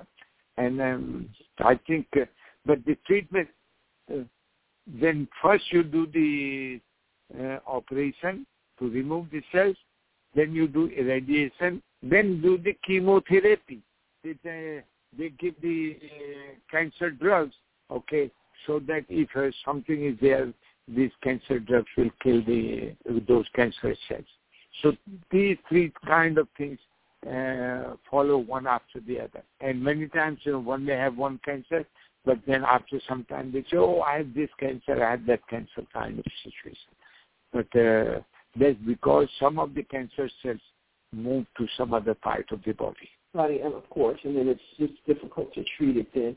I think, but the treatment, then first you do the operation to remove the cells, then you do irradiation, then do the chemotherapy. They give the cancer drugs, okay, so that if something is there, these cancer drugs will kill those cancer cells. So these three kind of things follow one after the other. And many times one may have one cancer, but then after some time they say, I have this cancer, I have that cancer kind of situation. But that's because some of the cancer cells move to some other part of the body. Right, and of course, and then it's just difficult to treat it then.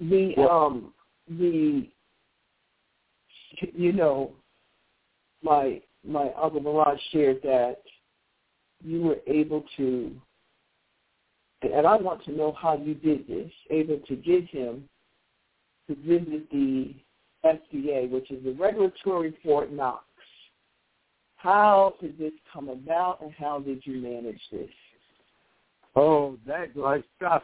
My Uncle Mirage shared that you were able to, and I want to know how you did this, able to get him to visit the FDA, which is the Regulatory Fort Knox. How did this come about, and how did you manage this? Oh, that was tough.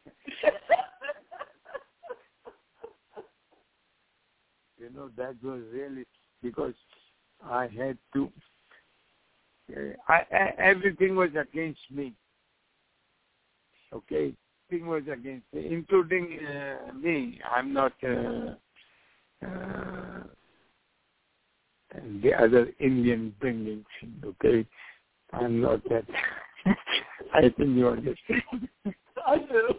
That was really, because I had to, everything was against me. Okay? Everything was against me, including me. I'm not the other Indian bringing thing, okay? I'm not that. I think you understand. I do.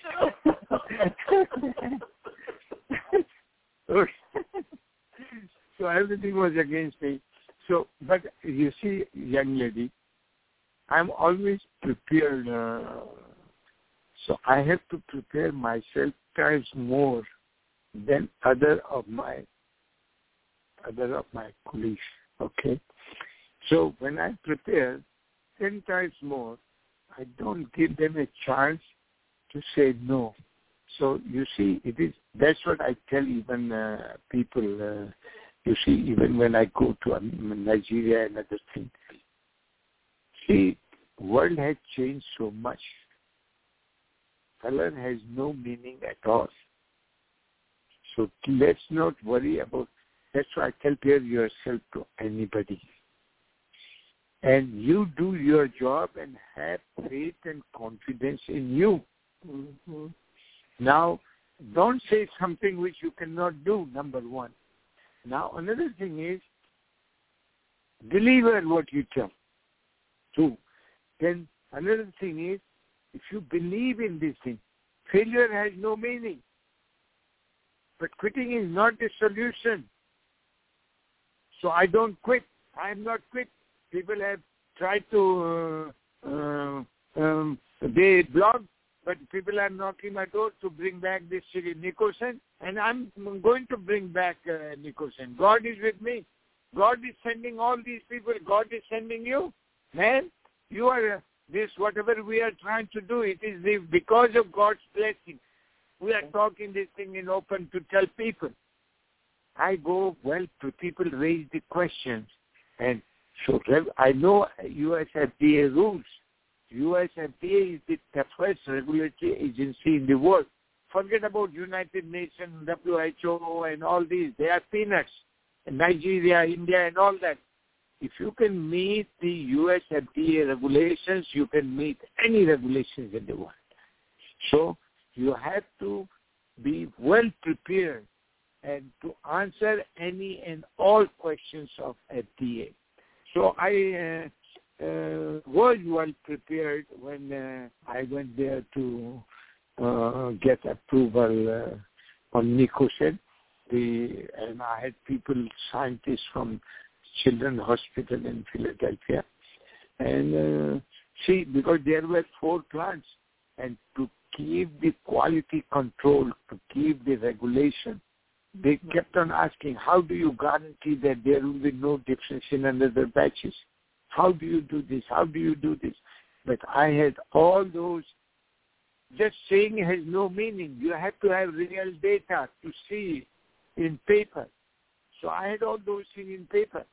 Okay. So everything was against me. So, but you see, young lady, I'm always prepared. So I have to prepare myself times more than other of my colleagues. Okay, so when I prepare 10 times more, I don't give them a chance to say no. So you see, that's what I tell even people. You see, even when I go to Nigeria and other things. See, world has changed so much. Color has no meaning at all. So let's not worry about. That's why I tell yourself to anybody. And you do your job and have faith and confidence in you. Mm-hmm. Now, don't say something which you cannot do, number one. Now, another thing is, deliver what you tell. Two. Then another thing is, if you believe in this thing, failure has no meaning. But quitting is not the solution. So I don't quit. I am not quit. People have tried to, they blog, but people are knocking my door to bring back this city, Nicholson, and I'm going to bring back Nicholson. God is with me. God is sending all these people. God is sending you. Man, you are this, whatever we are trying to do, it is because of God's blessing. We are talking this thing in open to tell people. I go, well, to people raise the questions. And so I know US FDA rules. US FDA is the toughest regulatory agency in the world. Forget about United Nations, WHO, and all these. They are peanuts. Nigeria, India, and all that. If you can meet the US FDA regulations, you can meet any regulations in the world. So you have to be well prepared and to answer any and all questions of FDA. So I was well prepared when I went there to get approval on Nicholson. And I had people, scientists from Children's Hospital in Philadelphia. And see, because there were 4 plants, and to keep the quality control, to keep the regulation, they kept on asking, how do you guarantee that there will be no difference in another batches? How do you do this? How do you do this? But I had all those. Just saying has no meaning. You have to have real data to see in paper. So I had all those things in paper.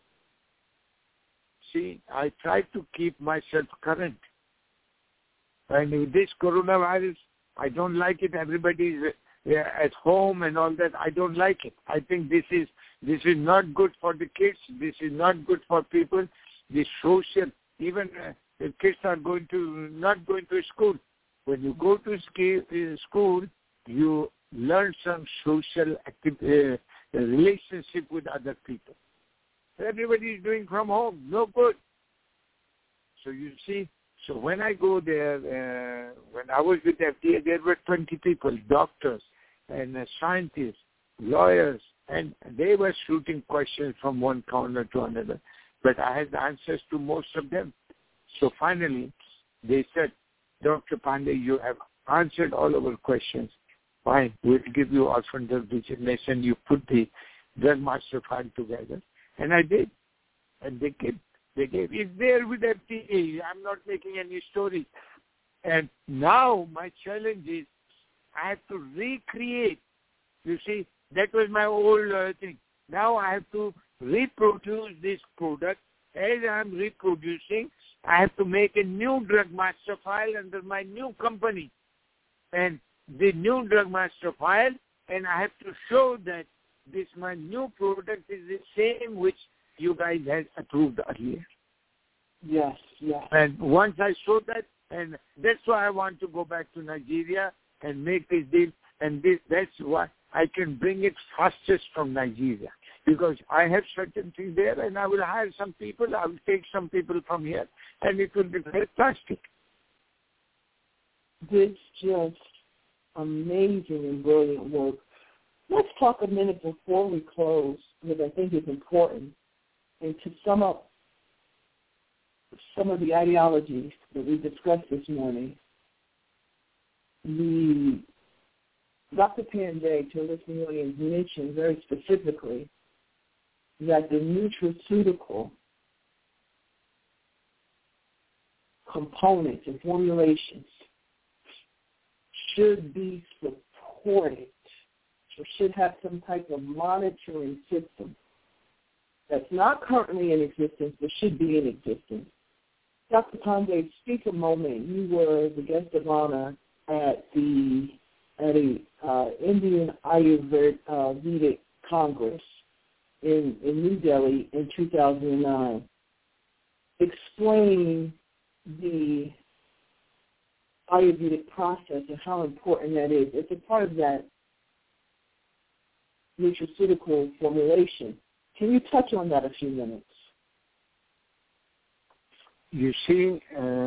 See, I tried to keep myself current. And with this coronavirus, I don't like it. Everybody is at home and all that. I don't like it. I think this is not good for the kids. This is not good for people. The social, even the kids are not going to school. When you go to school, you learn some social relationship with other people. Everybody is doing from home. No good. So you see, so when I go there, when I was with FDA, there were 20 people, doctors and scientists, lawyers, and they were shooting questions from one corner to another. But I had the answers to most of them. So finally, they said, Dr. Pandey, you have answered all our questions. Fine, we'll give you orphan drug designation. You put the drug master file together. And I did. And they gave. It's there with FDA. I'm not making any story. And now my challenge is I have to recreate. You see, that was my old thing. Now I have to reproduce this product. As I'm reproducing, I have to make a new drug master file under my new company. And the new drug master file, and I have to show that this my new product is the same which you guys had approved earlier. Yes, yes. And once I show that, and that's why I want to go back to Nigeria and make this deal. And that's why I can bring it fastest from Nigeria. Because I have certain things there, and I will hire some people. I will take some people from here, and it will be fantastic. This just amazing and brilliant work. Let's talk a minute before we close, because I think it's important, and to sum up some of the ideologies that we discussed this morning. The Dr. Pandey, to listening audience, mentioned very specifically that the nutraceutical components and formulations should be supported, or should have some type of monitoring system that's not currently in existence but should be in existence. Dr. Pandey, speak a moment. You were the guest of honor at a Indian Ayurvedic Congress in New Delhi in 2009. Explain the Ayurvedic process and how important that is. It's a part of that nutraceutical formulation. Can you touch on that a few minutes? You see,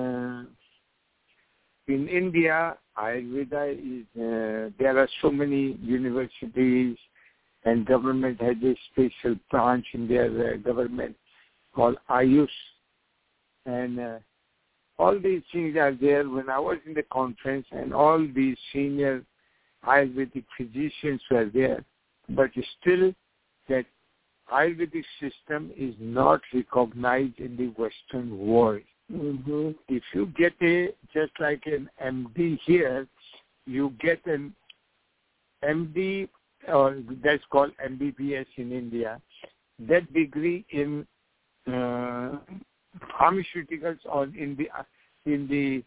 in India, Ayurveda is, there are so many universities, and government has a special branch in their government called Ayush. And all these things are there. When I was in the conference, and all these senior Ayurvedic physicians were there, but still that Ayurvedic system is not recognized in the Western world. Mm-hmm. If you get just like an MD here, you get an MD, or that's called MBBS in India, that degree in pharmaceuticals or in the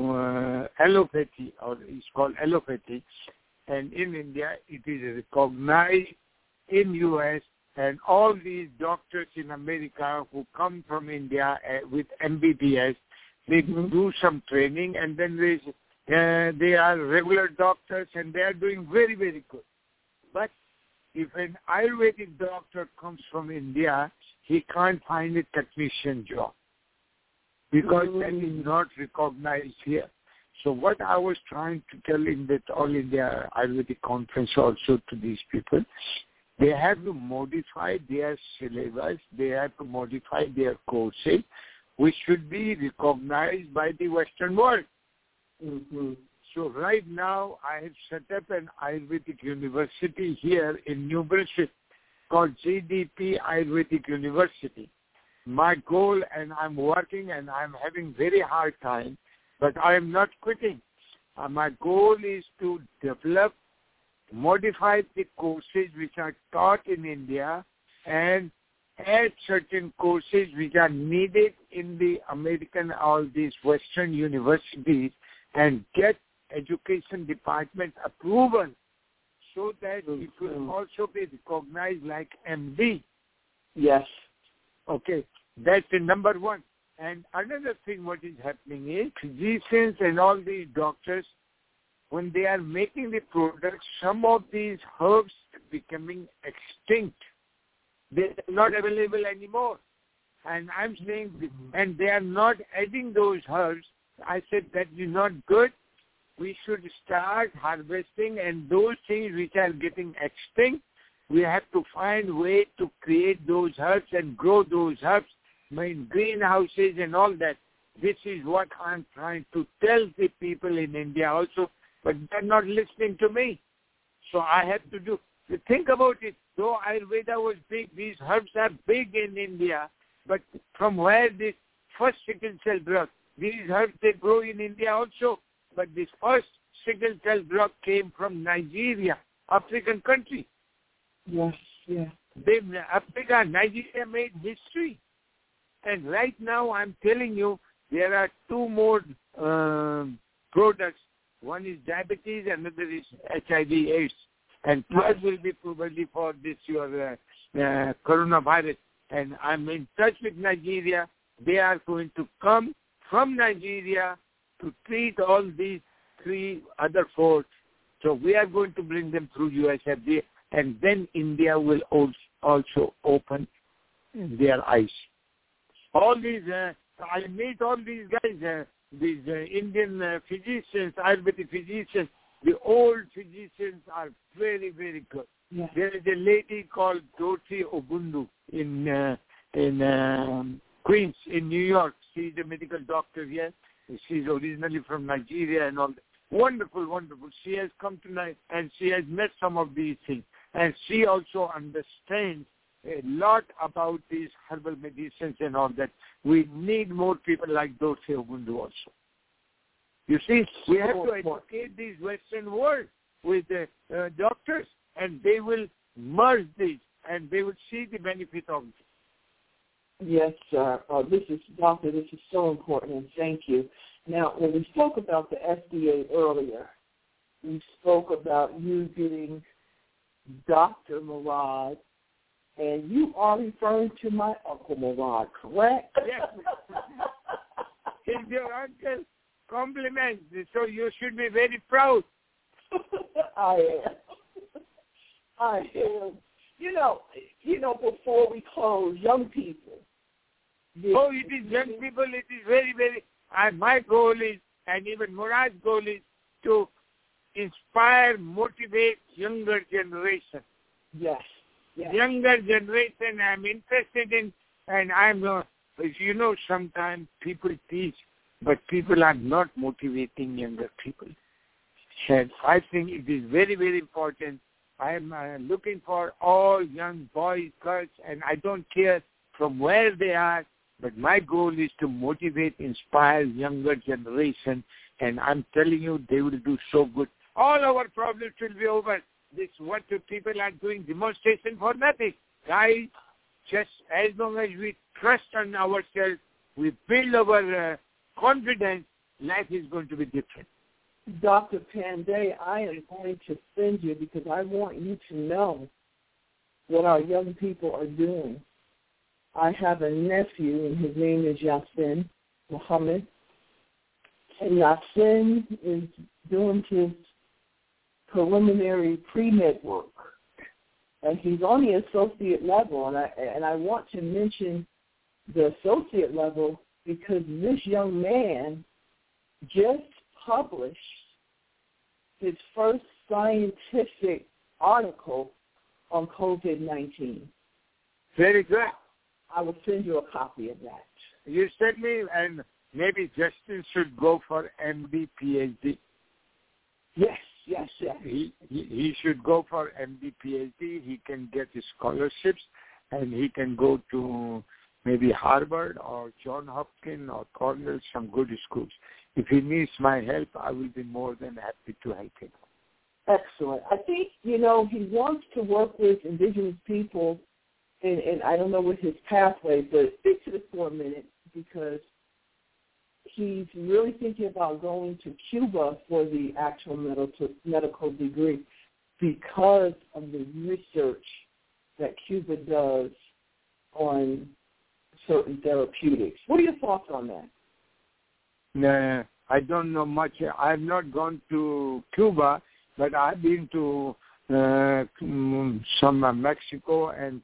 allopathy, or it's called allopathy, and in India it is recognized in US, and all these doctors in America who come from India with MBBS, they do some training, and then they are regular doctors, and they are doing very, very good. But if an Ayurvedic doctor comes from India, he can't find a technician job because that is not recognized here. So what I was trying to tell in that All India Ayurvedic Conference also to these people, they have to modify their syllabus, they have to modify their courses, which should be recognized by the Western world. Mm-hmm. So right now, I have set up an Ayurvedic university here in New Brunswick called GDP Ayurvedic University. My goal, and I'm working and I'm having very hard time, but I am not quitting. My goal is to develop, modify the courses which are taught in India and add certain courses which are needed in the American or these Western universities and get education department approval so that it will also be recognized like MD. Yes. Okay, that's the number one. And another thing what is happening is physicians and all these doctors, when they are making the products, some of these herbs are becoming extinct. They are not available anymore. And I'm saying, and they are not adding those herbs. I said that is not good. We should start harvesting, and those things which are getting extinct, we have to find a way to create those herbs and grow those herbs in greenhouses and all that. This is what I'm trying to tell the people in India also, but they're not listening to me. So I have to do. Think about it. Though Ayurveda was big, these herbs are big in India, but from where this first sickle cell drug, these herbs, they grow in India also, but this first sickle cell drug came from Nigeria, African country. Yes, yes. Nigeria made history. And right now I'm telling you, there are two more products. One is diabetes, another is HIV/AIDS. And third will be probably for this your coronavirus. And I'm in touch with Nigeria. They are going to come from Nigeria to treat all these three other four. So we are going to bring them through USFDA, and then India will also open their eyes. All these, I meet all these guys, these Indian physicians, Ayurvedic physicians. The old physicians are very, very good. Yeah. There is a lady called Dorothy Ogundu in Queens, in New York. She's a medical doctor here. She's originally from Nigeria and all. Wonderful, wonderful. She has come tonight and she has met some of these things. And she also understands a lot about these herbal medicines and all that. We need more people like those Gundu also. You see, we have to educate this Western world with the doctors, and they will merge these, and they will see the benefit of it. Yes, sir. Doctor, this is so important, and thank you. Now, when we spoke about the FDA earlier, we spoke about you getting Dr. Murad, and you are referring to my Uncle Murad, correct? Yes. He's your uncle. Compliments. So you should be very proud. I am. You know, before we close, young people. Oh, it is young people. It is very, very. My goal is, and even Murad's goal is, to inspire, motivate younger generation. Yes. Younger generation I'm interested in, and sometimes people teach, but people are not motivating younger people. And I think it is very, very important. I am looking for all young boys, girls, and I don't care from where they are, but my goal is to motivate, inspire younger generation, and I'm telling you, they will do so good. All our problems will be over. This what the people are doing, demonstration for nothing. Guys, just as long as we trust on ourselves, we build our confidence, life is going to be different. Dr. Pandey, I am going to send you because I want you to know what our young people are doing. I have a nephew, and his name is Yasin Muhammad. And Yasin is doing his preliminary pre-med work. And he's on the associate level. And I want to mention the associate level because this young man just published his first scientific article on COVID-19. Very good. I will send you a copy of that. You send me, and maybe Justin should go for MD, PhD. Yes. He should go for MD, PhD. He can get his scholarships, and he can go to maybe Harvard or Johns Hopkins or Cornell, some good schools. If he needs my help, I will be more than happy to help him. Excellent. I think, he wants to work with indigenous people, and I don't know what his pathway, but speak to this for a minute because he's really thinking about going to Cuba for the actual medical degree because of the research that Cuba does on certain therapeutics. What are your thoughts on that? Nah, I don't know much. I've not gone to Cuba, but I've been to some Mexico and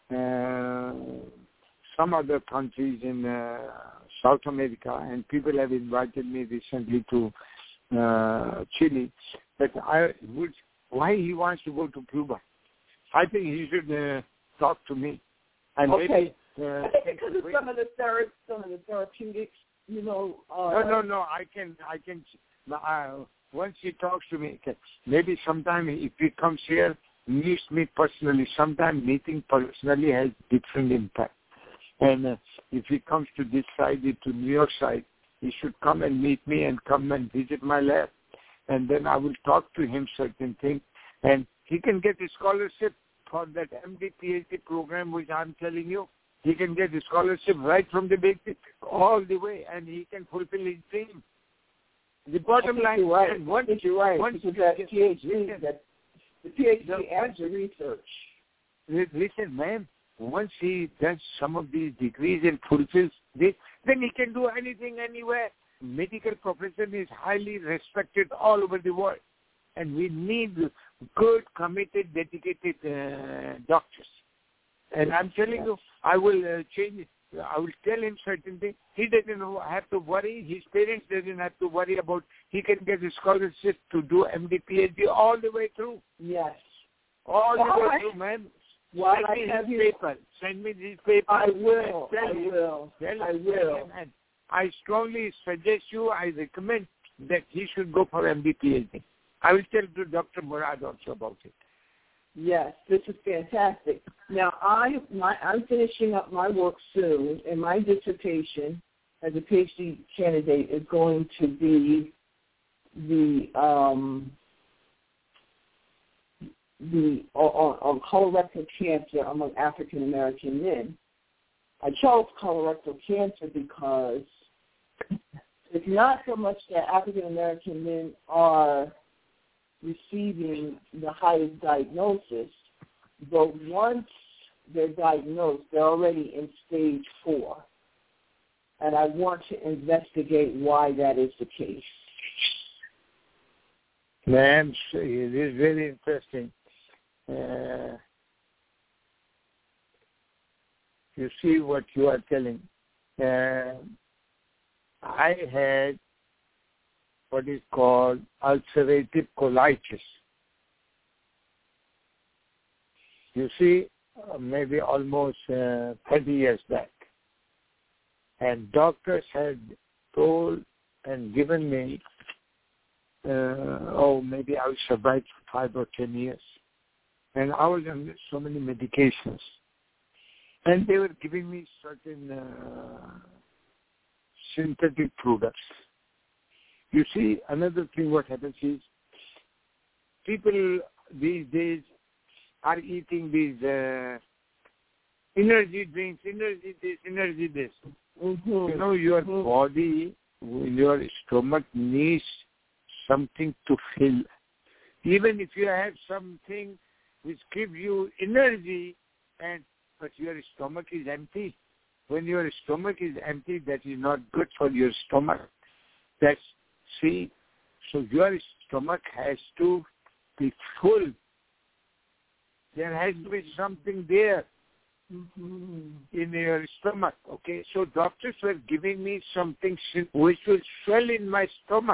some other countries in South America, and people have invited me recently to Chile. But why he wants to go to Cuba? I think he should talk to me. And okay. I think because of some of the therapeutics, No. I can. Once he talks to me, maybe sometime if he comes here, meets me personally. Sometimes meeting personally has different impact. And if he comes to this side, to New York side, he should come and meet me and come and visit my lab. And then I will talk to him certain things. And he can get a scholarship for that MD, PhD program, which I'm telling you. He can get a scholarship right from the beginning, all the way, and he can fulfill his dream. The bottom line, you're right. Once that PhD, the PhD adds the research. Listen, man, once he does some of these degrees and fulfills this, then he can do anything, anywhere. Medical profession is highly respected all over the world, and we need good, committed, dedicated doctors. And I'm telling you, I will change it. I will tell him certain things. He doesn't have to worry. His parents doesn't have to worry about. He can get a scholarship to do MD, PhD all the way through. Yes. All the way through, man. Send me these papers. I will. I will. I strongly suggest you, I recommend that he should go for MD PhD. I will tell to Dr. Murad also about it. Yes, this is fantastic. Now, I'm finishing up my work soon, and my dissertation as a PhD candidate is going to be on colorectal cancer among African American men. I chose colorectal cancer because it's not so much that African American men are receiving the highest diagnosis, but once they're diagnosed, they're already in stage 4. And I want to investigate why that is the case. Ma'am, it is very interesting. You see what you are telling. I had what is called ulcerative colitis. You see, maybe almost 30 years back. And doctors had told and given me, maybe I will survive for 5 or 10 years. And I was on so many medications. And they were giving me certain synthetic products. You see, another thing what happens is people these days are eating these energy drinks, energy this, energy this. Mm-hmm. You know, your body, your stomach needs something to fill. Even if you have something which gives you energy, but your stomach is empty. When your stomach is empty, that is not good for your stomach. So your stomach has to be full. There has to be something there in your stomach. Okay, so doctors were giving me something which will swell in my stomach.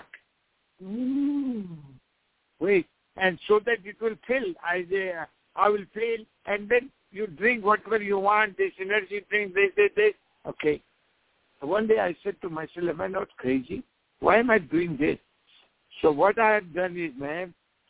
Wait, and so that it will fill. I will fill, and then you drink whatever you want, this energy drink, this. Okay. One day I said to myself, am I not crazy? Why am I doing this? So what I have done is, ma'am,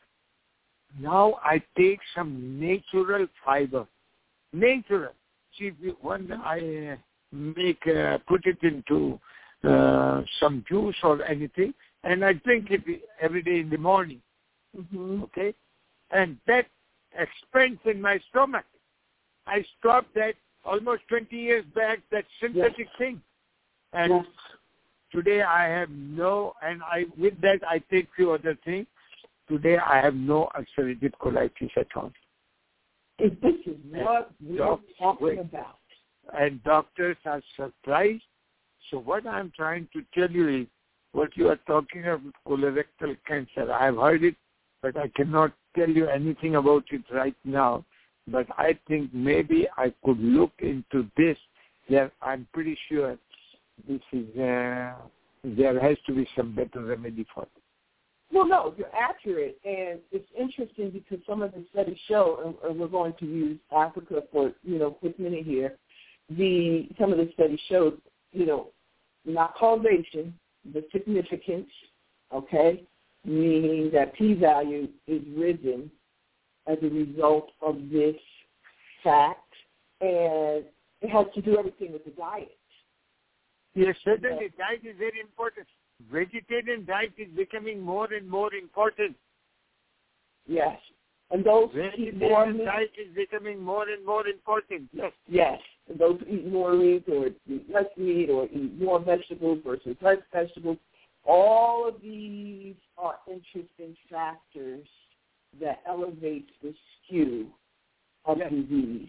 now I take some natural fiber. Natural. See, when I put it into some juice or anything, and I drink it every day in the morning. Okay? And that expands in my stomach. I stopped that almost 20 years back, that synthetic thing. And today I have with that I take few other things. Today I have no ulcerative colitis at all. This is what we're talking about. And doctors are surprised. So what I'm trying to tell you is, what you are talking about colorectal cancer, I have heard it, but I cannot tell you anything about it right now. But I think maybe I could look into this. I'm pretty sure this is there has to be some better remedy for it. Well, no, you're accurate, and it's interesting because some of the studies show, and we're going to use Africa for quick minute here. Some of the studies showed, not causation, but significance. Okay, meaning that p-value is risen as a result of this fact, and it has to do everything with the diet. Yes, certainly. Diet is very important. Vegetarian diet is becoming more and more important. Yes. And those vegetarian diet is becoming more and more important. Yes. Yes. And those who eat more meat or eat less meat or eat more vegetables versus less vegetables, all of these are interesting factors that elevates the skew of disease.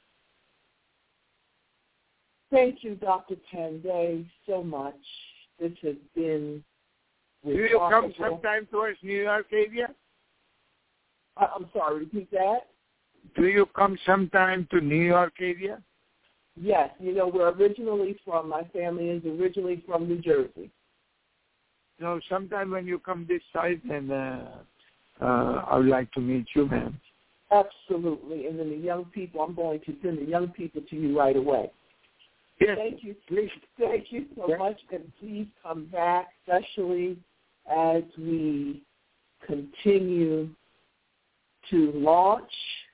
Thank you, Dr. Pandey, so much. This has been remarkable. Do you come sometime towards New York area? I'm sorry, repeat that? Do you come sometime to New York area? Yes. We're originally my family is originally from New Jersey. No, sometime when you come this side, then I would like to meet you, ma'am. Absolutely. And then the young people, I'm going to send the young people to you right away. Yes. Thank you. Please. Thank you so much. And please come back, especially as we continue to launch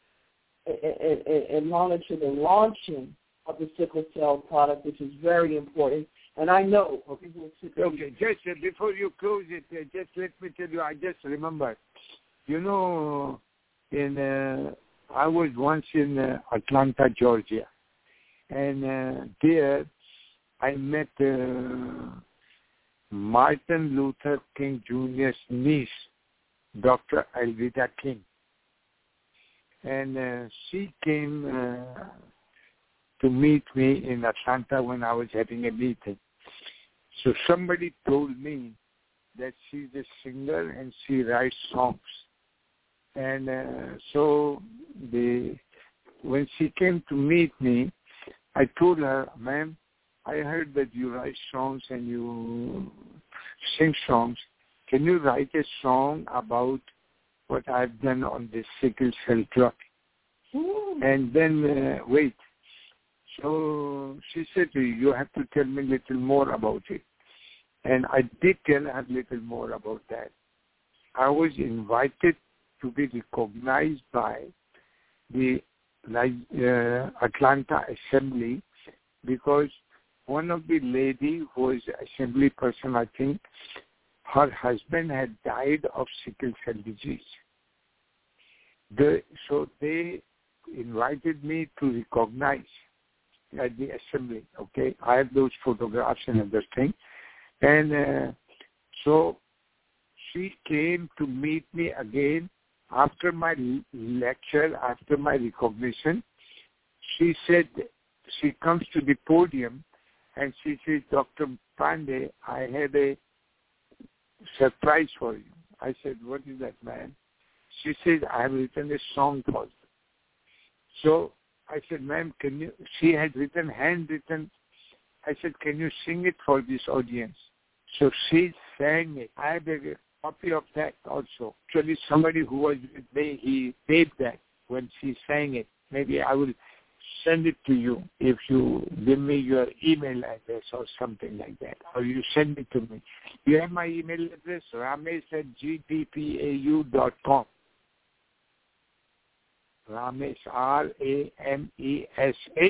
and monitor the launching of the sickle cell product, which is very important. And I know people will sit there. Okay, just before you close it, just let me tell you, I just remembered. You know, I was once in Atlanta, Georgia, and there I met Martin Luther King Jr.'s niece, Dr. Alveda King. And she came to meet me in Atlanta when I was having a meeting. So somebody told me that she's a singer and she writes songs. And so when she came to meet me, I told her, ma'am, I heard that you write songs and you sing songs. Can you write a song about what I've done on this sickle cell drug? And then, wait. So she said to you have to tell me a little more about it. And I did tell her a little more about that. I was invited to be recognized by the Atlanta Assembly because one of the lady who was assembly person, I think, her husband had died of sickle cell disease. So they invited me to recognize at the assembly, okay? I have those photographs and everything. And so she came to meet me again after my lecture, after my recognition. She said, she comes to the podium and she says, Dr. Pandey, I had a surprise for you. I said, what is that, man? She said, I have written a song for you. So I said, ma'am, can you, she had written, handwritten. I said, can you sing it for this audience? So she sang it. I have a copy of that also. Actually, somebody who was with me, he taped that when she sang it. Maybe I will send it to you if you give me your email address or something like that. Or you send it to me. You have my email address, ramesh@gdpau.com. Ramesh, R-A-M-E-S-H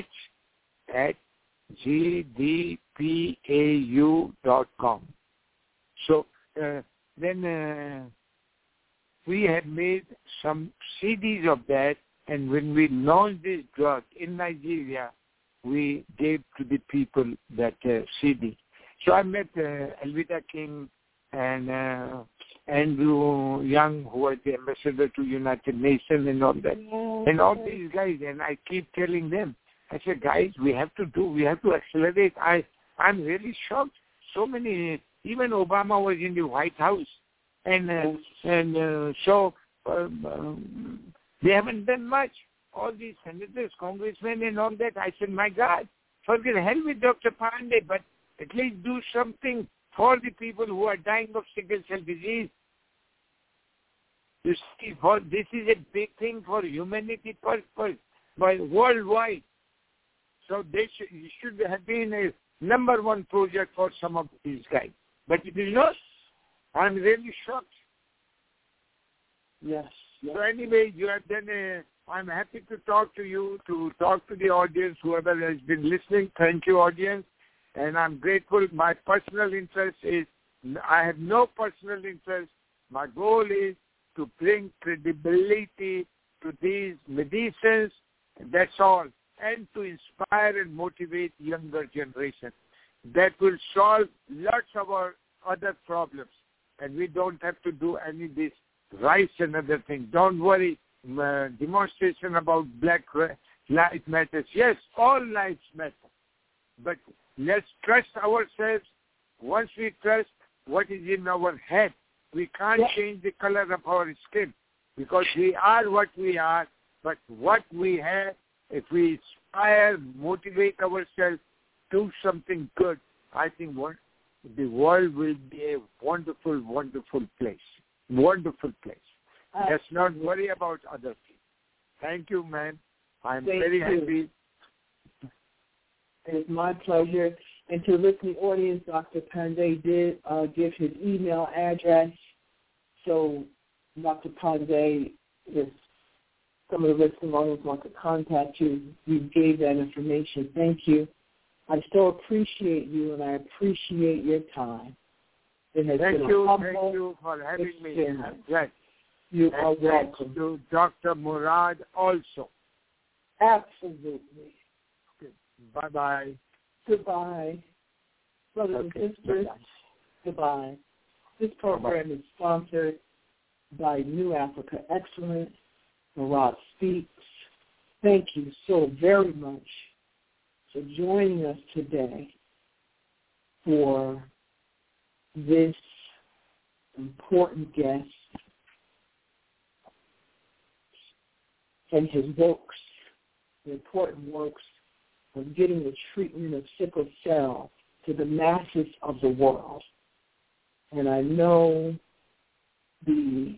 @gdpau.com. So then we have made some CDs of that, and when we launched this drug in Nigeria, we gave to the people that CD. So I met Alveda King and Andrew Young, who was the ambassador to United Nations and all that, and all these guys, and I keep telling them, I said, guys, we have to accelerate. I'm really shocked. So many, even Obama was in the White House, and so they haven't done much. All these senators, congressmen, and all that. I said, my God, forget hell with Dr. Pandey, but at least do something for the people who are dying of sickle cell disease. You see, this is a big thing for humanity purpose, by worldwide. So this should have been a number one project for some of these guys. But it is not. I'm really shocked. Yes. So anyway, you have done I'm happy to talk to you, to talk to the audience, whoever has been listening. Thank you, audience. And I'm grateful. My personal interest is, I have no personal interest. My goal is to bring credibility to these medicines. That's all. And to inspire and motivate younger generation. That will solve lots of our other problems. And we don't have to do any of this rights and other things. Don't worry. Demonstration about Black Lives Matter. Yes, all lives matter. But let's trust ourselves. Once we trust what is in our head, we can't change the color of our skin because we are what we are. But what we have, if we inspire, motivate ourselves, do something good, I think the world will be a wonderful, wonderful place. Wonderful place. Let's not worry about other things. Thank you, man. I'm very happy. It's my pleasure. And to the listening audience, Dr. Pandey did give his email address. So, Dr. Pandey, if some of the listening audience want to contact you, you gave that information. Thank you. I still appreciate you, and I appreciate your time. It has been a humble Thank you for having experience. me. Yes. You are welcome. Thanks to Dr. Murad also. Absolutely. Okay. Bye-bye. Goodbye. Brothers and sisters, goodbye. This program is sponsored by New Africa Excellence, Murad Speaks. Thank you so very much for joining us today for this important guest and his works, the important works of getting the treatment of sickle cell to the masses of the world. And I know the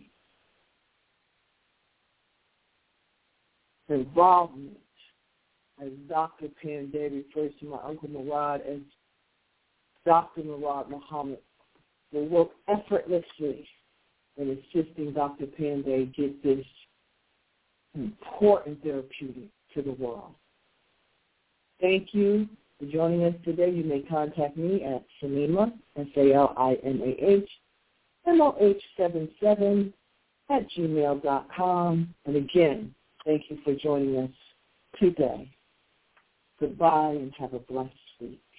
involvement, as Dr. Pandey refers to my Uncle Murad as Dr. Murad Muhammad, will work effortlessly in assisting Dr. Pandey get this important therapeutic to the world. Thank you for joining us today. You may contact me at Salimah, SALIMAH, MOH77 @gmail.com. And again, thank you for joining us today. Goodbye and have a blessed week.